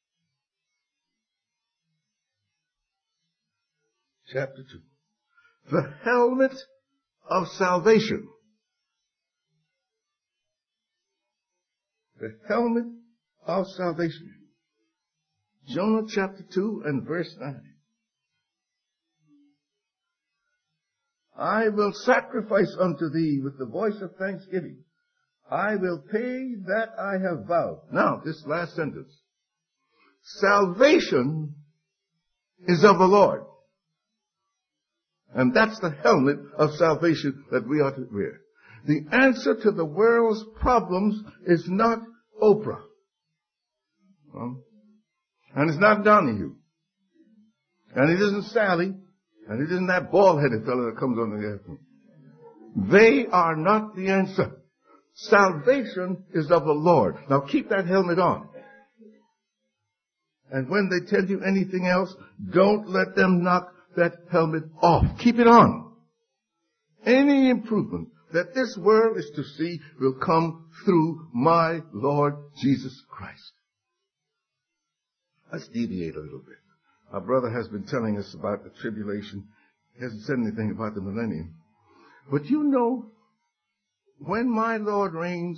chapter two. The helmet of salvation. The helmet of salvation. Jonah chapter two and verse nine. I will sacrifice unto thee with the voice of thanksgiving. I will pay that I have vowed. Now, this last sentence. Salvation is of the Lord. And that's the helmet of salvation that we ought to wear. The answer to the world's problems is not Oprah. Um, and it's not Donahue. And it isn't Sally. And it isn't that bald-headed fellow that comes on the airplane. They are not the answer. Salvation is of the Lord. Now keep that helmet on. And when they tell you anything else, don't let them knock that helmet off. Keep it on. Any improvement that this world is to see will come through my Lord Jesus Christ. Let's deviate a little bit. Our brother has been telling us about the tribulation. He hasn't said anything about the millennium. But you know, when my Lord reigns,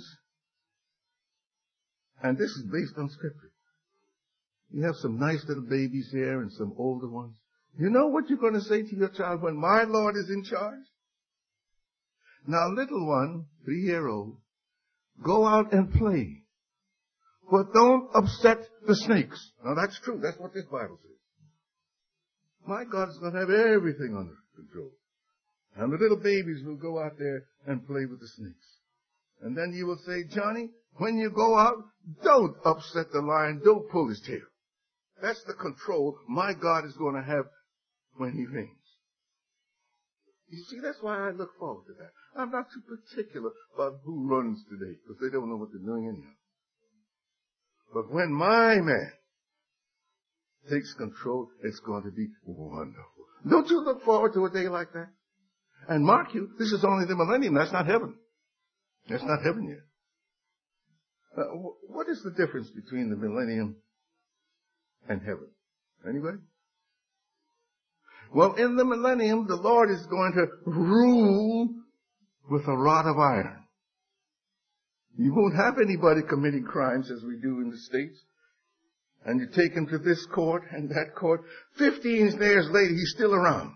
and this is based on Scripture, you have some nice little babies here and some older ones. You know what you're going to say to your child when my Lord is in charge? Now, little one, three-year-old, go out and play. But don't upset the snakes. Now, that's true. That's what this Bible says. My God is going to have everything under control. And the little babies will go out there and play with the snakes. And then you will say, Johnny, when you go out, don't upset the lion. Don't pull his tail. That's the control my God is going to have when he reigns. You see, that's why I look forward to that. I'm not too particular about who runs today, because they don't know what they're doing anyhow. But when my man takes control, it's going to be wonderful. Don't you look forward to a day like that? And mark you, this is only the millennium. That's not heaven. That's not heaven yet. Uh, wh- what is the difference between the millennium and heaven? Anybody? Well, in the millennium, the Lord is going to rule with a rod of iron. You won't have anybody committing crimes as we do in the States. And you take him to this court and that court. Fifteen years later, he's still around.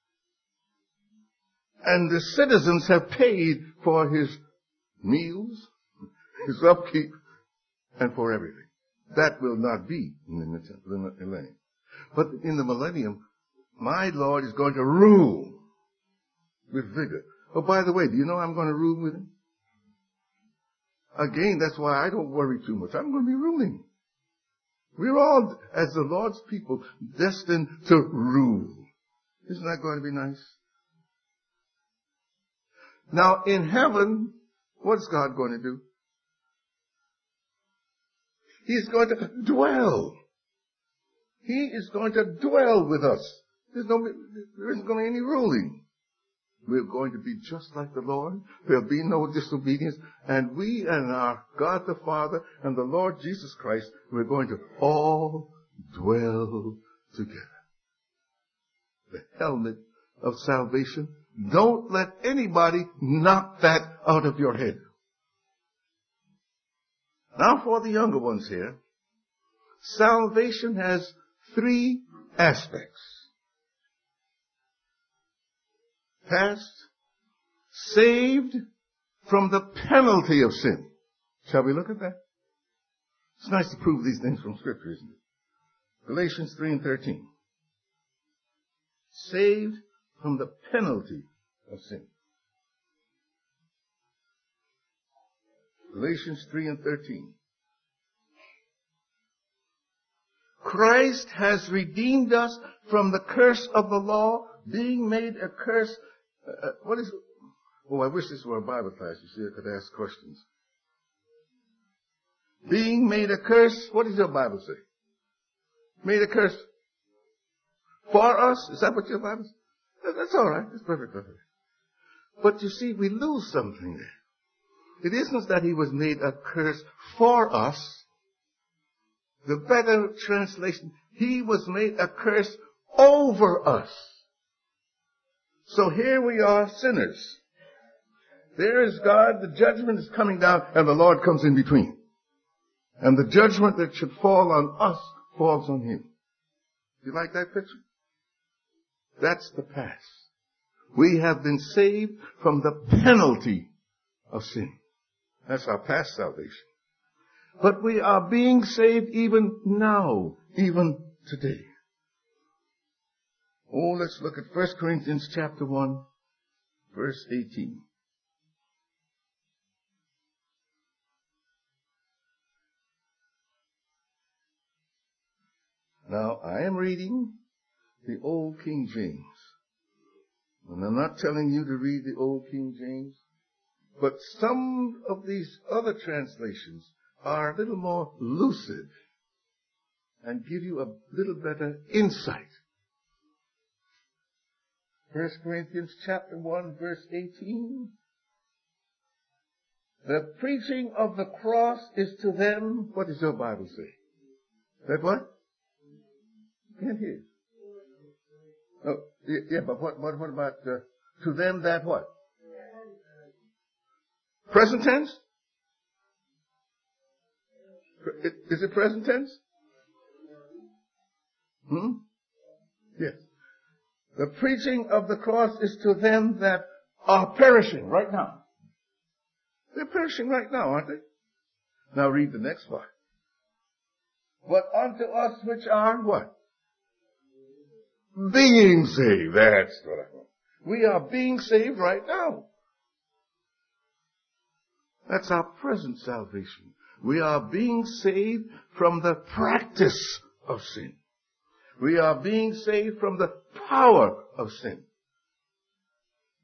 And the citizens have paid for his meals, his upkeep, and for everything. That will not be in the millennium. But in the millennium, my Lord is going to rule with vigor. Oh, by the way, do you know I'm going to rule with him? Again, that's why I don't worry too much. I'm going to be ruling. We're all, as the Lord's people, destined to rule. Isn't that going to be nice? Now, in heaven, what's God going to do? He's going to dwell. He is going to dwell with us. There's no, there isn't going to be any ruling. We're going to be just like the Lord. There'll be no disobedience. And we and our God the Father and the Lord Jesus Christ, we're going to all dwell together. The helmet of salvation. Don't let anybody knock that out of your head. Now for the younger ones here. Salvation has three aspects. Past, saved from the penalty of sin. Shall we look at that? It's nice to prove these things from Scripture, isn't it? Galatians three and thirteen. Saved from the penalty of sin. Galatians three and thirteen. Christ has redeemed us from the curse of the law, being made a curse. Uh, what is? Oh, I wish this were a Bible class. You see, I could ask questions. Being made a curse. What does your Bible say? Made a curse for us. Is that what your Bible says? That's all right. That's perfect. Perfect. But you see, we lose something there. It isn't that he was made a curse for us. The better translation, he was made a curse over us. So here we are, sinners. There is God, the judgment is coming down, and the Lord comes in between. And the judgment that should fall on us falls on him. Do you like that picture? That's the past. We have been saved from the penalty of sin. That's our past salvation. But we are being saved even now, even today. Oh, let's look at First Corinthians chapter one, verse eighteen. Now, I am reading the Old King James. And I'm not telling you to read the Old King James, but some of these other translations are a little more lucid and give you a little better insight. First Corinthians chapter one, verse eighteen. The preaching of the cross is to them, what does your Bible say? That what? Can't hear. Oh, yeah, but what, what, what about, uh, to them that what? Present tense? Is it present tense? Hmm? Yes. The preaching of the cross is to them that are perishing right now. They're perishing right now, aren't they? Now read the next part. But unto us which are what? Being saved. That's what I want. We are being saved right now. That's our present salvation. We are being saved from the practice of sin. We are being saved from the power of sin.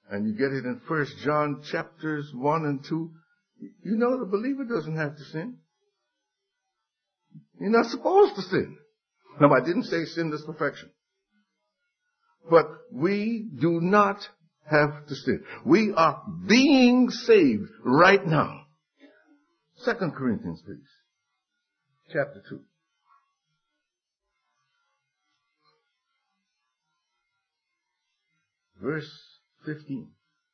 And you get it in First John chapters one and two. You know the believer doesn't have to sin. You're not supposed to sin. No, I didn't say sinless perfection. But we do not have to sin. We are being saved right now. Second Corinthians, please. Chapter two. Verse fifteen.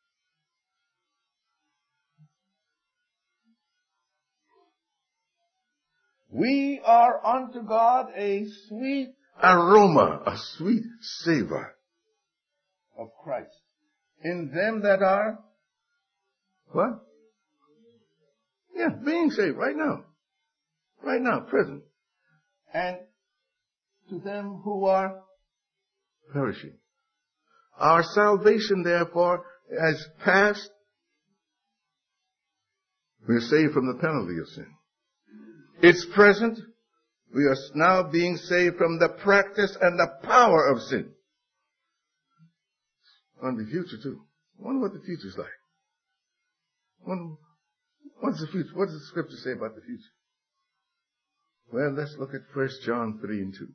We are unto God a sweet aroma, a sweet savor of Christ in them that are, what? Yeah, being saved right now. Right now, present. And to them who are perishing. Our salvation, therefore, has passed. We are saved from the penalty of sin. It's present. We are now being saved from the practice and the power of sin. On the future, too. I wonder what the future's like. Wonder, what's the future? What does the scripture say about the future? Well, let's look at First John three and two.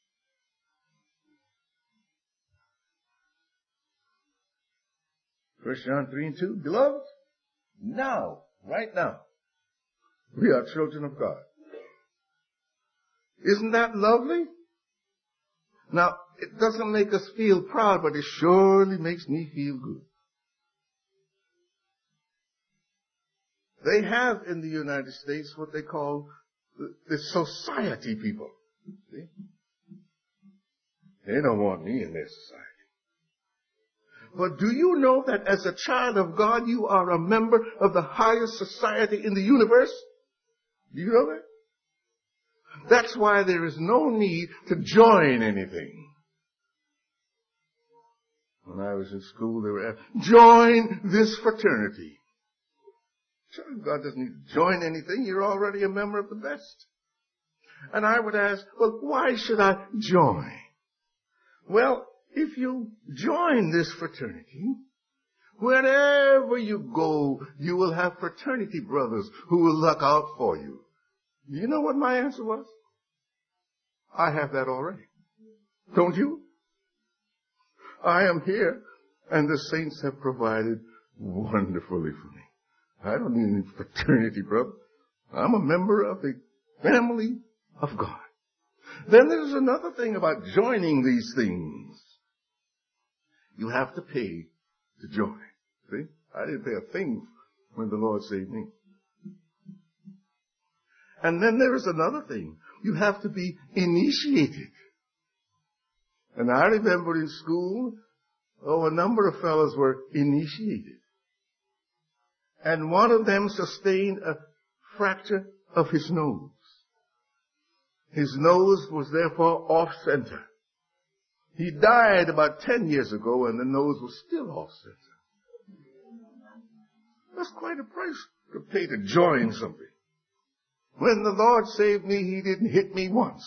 First John three and two. Beloved, now, right now, we are children of God. Isn't that lovely? Now, it doesn't make us feel proud, but it surely makes me feel good. They have in the United States what they call the, the society people. See? They don't want me in their society. But do you know that as a child of God, you are a member of the highest society in the universe? Do you know that? That's why there is no need to join anything. When I was in school, they were asked, join this fraternity. God doesn't need to join anything. You're already a member of the best. And I would ask, well, why should I join? Well, if you join this fraternity, wherever you go, you will have fraternity brothers who will look out for you. Do you know what my answer was? I have that already. Don't you? I am here, and the saints have provided wonderfully for me. I don't need any fraternity, brother. I'm a member of the family of God. Then there's another thing about joining these things. You have to pay to join. See? I didn't pay a thing when the Lord saved me. And then there is another thing. You have to be initiated. And I remember in school, oh, a number of fellows were initiated. And one of them sustained a fracture of his nose. His nose was therefore off center. He died about ten years ago and the nose was still off center. That's quite a price to pay to join something. When the Lord saved me, He didn't hit me once.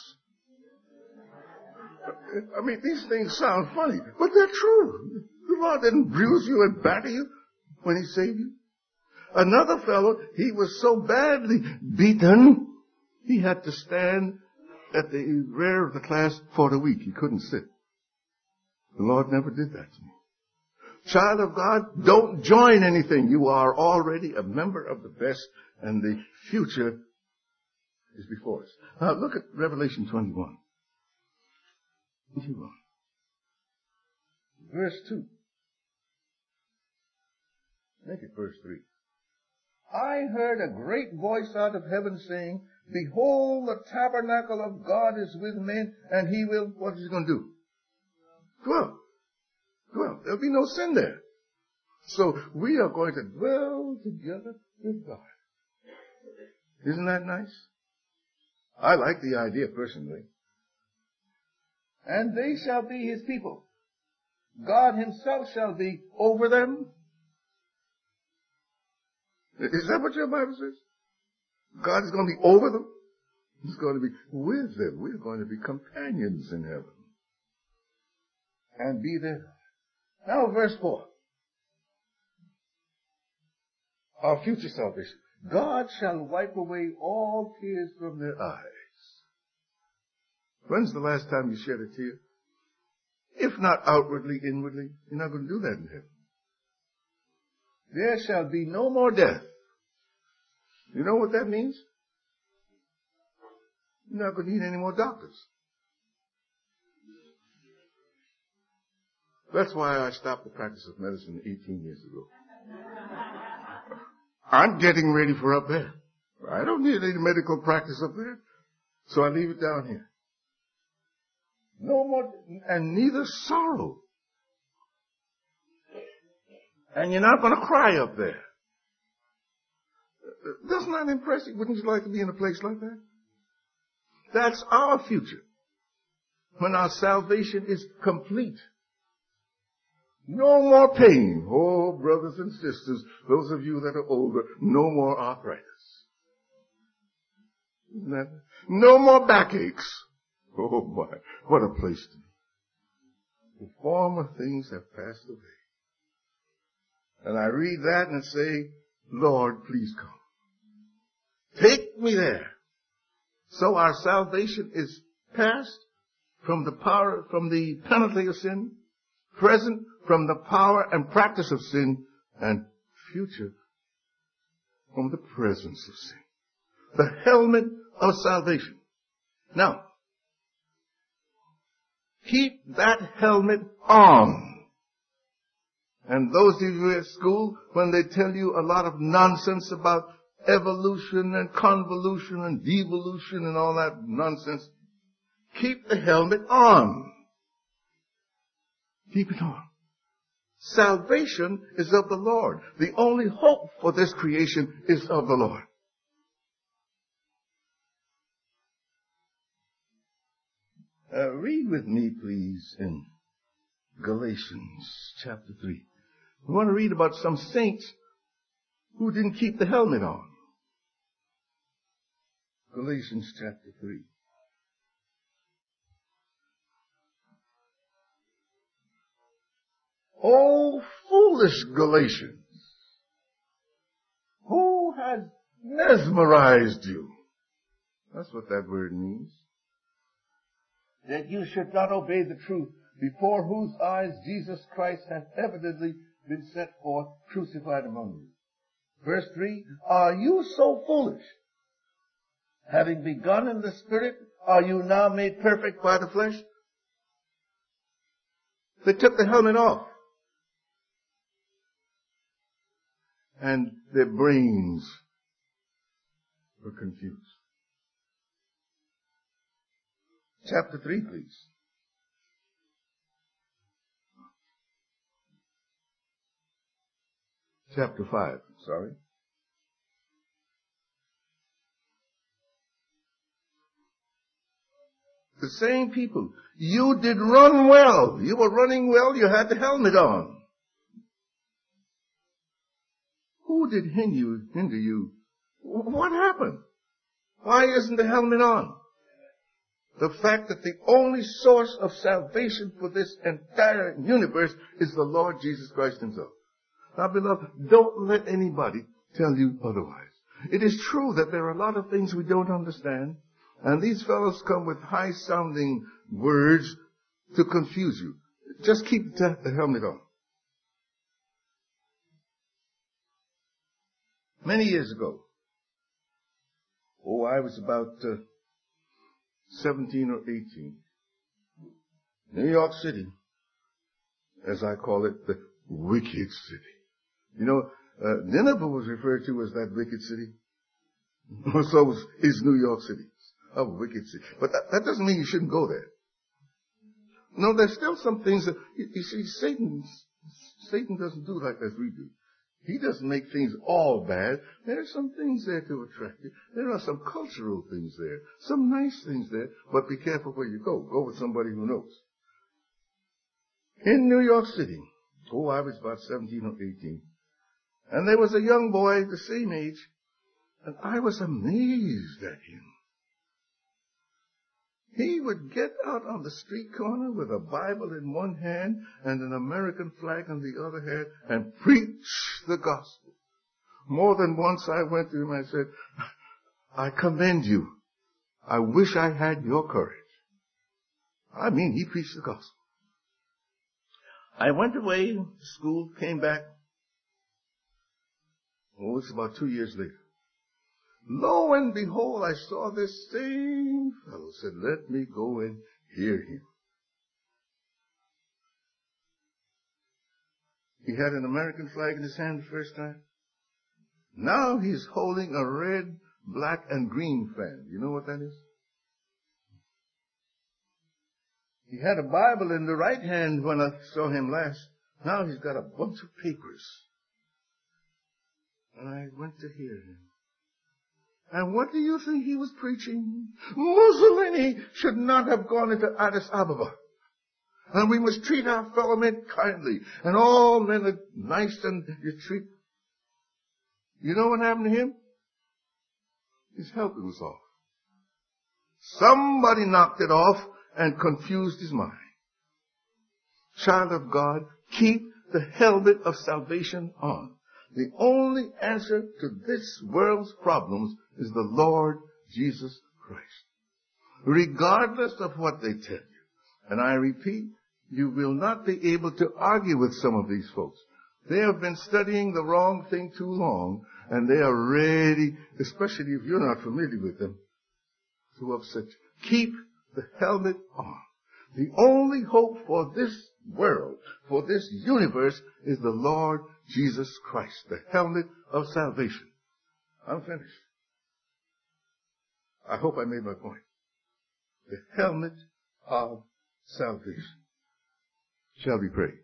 I mean, these things sound funny, but they're true. The Lord didn't bruise you and batter you when He saved you. Another fellow, he was so badly beaten, he had to stand at the rear of the class for the week. He couldn't sit. The Lord never did that to me. Child of God, don't join anything. You are already a member of the best, and the future is before us. Now look at Revelation twenty-one. twenty-one. Verse two. Make it verse three. I heard a great voice out of heaven saying, behold, the tabernacle of God is with men, and He will, what is He going to do? Dwell. Dwell. There'll be no sin there. So we are going to dwell together with God. Isn't that nice? I like the idea personally. And they shall be His people. God Himself shall be over them. Is that what your Bible says? God is going to be over them. He's going to be with them. We're going to be companions in heaven. And be there. Now verse four. our future salvation. God shall wipe away all tears from their eyes. When's the last time you shed a tear? If not outwardly, inwardly, you're not going to do that in heaven. There shall be no more death. You know what that means? You're not going to need any more doctors. That's why I stopped the practice of medicine eighteen years ago. I'm getting ready for up there. I don't need any medical practice up there. So I leave it down here. No more, and neither sorrow. And you're not going to cry up there. Doesn't that impress you? Wouldn't you like to be in a place like that? That's our future. When our salvation is complete. No more pain. Oh, brothers and sisters, those of you that are older, no more arthritis. Isn't that? No more backaches. Oh my, what a place to be. The former things have passed away. And I read that and say, Lord, please come. Take me there. So our salvation is past from the power, from the penalty of sin, present from the power and practice of sin, and future from the presence of sin. The helmet of salvation. Now, keep that helmet on. And those of you at school, when they tell you a lot of nonsense about evolution and convolution and devolution and all that nonsense, keep the helmet on. Keep it on. Salvation is of the Lord. The only hope for this creation is of the Lord. Uh, read with me, please, in Galatians chapter three. We want to read about some saints who didn't keep the helmet on. Galatians chapter three. Oh, foolish Galatians, who has mesmerized you? That's what that word means. That you should not obey the truth, before whose eyes Jesus Christ hath evidently been set forth, crucified among you. Verse three, are you so foolish? Having begun in the Spirit, are you now made perfect by the flesh? They took the helmet off. And their brains were confused. Chapter three, please. Chapter five, sorry. The same people. You did run well. You were running well. You had the helmet on. Who did hinder you? Hinder you? What happened? Why isn't the helmet on? The fact that the only source of salvation for this entire universe is the Lord Jesus Christ himself. Now, beloved, don't let anybody tell you otherwise. It is true that there are a lot of things we don't understand, and these fellows come with high-sounding words to confuse you. Just keep the helmet on. Many years ago, oh, I was about uh, seventeen or eighteen, New York City, as I call it, the wicked city. You know, uh, Nineveh was referred to as that wicked city. So was, is New York City, a wicked city. But that, that doesn't mean you shouldn't go there. No, there's still some things that, you, you see, Satan, Satan doesn't do like as we do. He doesn't make things all bad. There are some things there to attract you. There are some cultural things there, some nice things there, but be careful where you go. Go with somebody who knows. In New York City, oh, I was about seventeen or eighteen, and there was a young boy the same age, and I was amazed at him. He would get out on the street corner with a Bible in one hand and an American flag in the other hand and preach the gospel. More than once I went to him and I said, I commend you. I wish I had your courage. I mean, he preached the gospel. I went away to school, came back. Oh, it's about two years later. Lo and behold, I saw this same fellow. Said, let me go and hear him. He had an American flag in his hand the first time. Now he's holding a red, black, and green fan. You know what that is? He had a Bible in the right hand when I saw him last. Now he's got a bunch of papers. And I went to hear him. And what do you think he was preaching? Mussolini should not have gone into Addis Ababa. And we must treat our fellow men kindly. And all men are nice and you treat. You know what happened to him? His helmet was off. Somebody knocked it off and confused his mind. Child of God, keep the helmet of salvation on. The only answer to this world's problems is the Lord Jesus Christ. Regardless of what they tell you. And I repeat, you will not be able to argue with some of these folks. They have been studying the wrong thing too long, and they are ready, especially if you're not familiar with them, to upset you. Keep the helmet on. The only hope for this world, for this universe, is the Lord Jesus Christ, the helmet of salvation. I'm finished. I hope I made my point. The helmet of salvation. Shall we pray?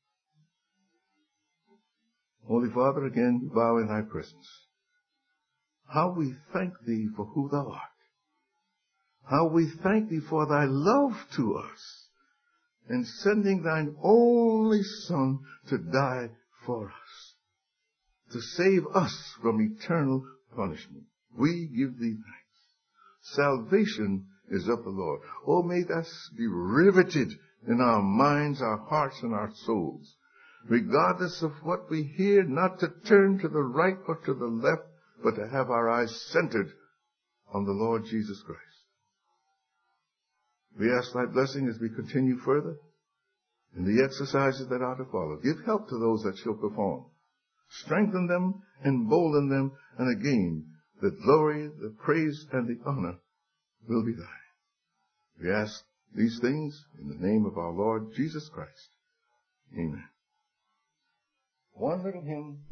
Holy Father, again we bow in thy presence. How we thank thee for who thou art. How we thank thee for thy love to us in sending thine only Son to die for us, to save us from eternal punishment. We give thee thanks. Salvation is of the Lord. Oh, may that be riveted in our minds, our hearts, and our souls, regardless of what we hear, not to turn to the right or to the left, but to have our eyes centered on the Lord Jesus Christ. We ask thy blessing as we continue further in the exercises that are to follow. Give help to those that shall perform. Strengthen them, embolden them, and again, the glory, the praise, and the honor will be thine. We ask these things in the name of our Lord Jesus Christ. Amen. One little hymn.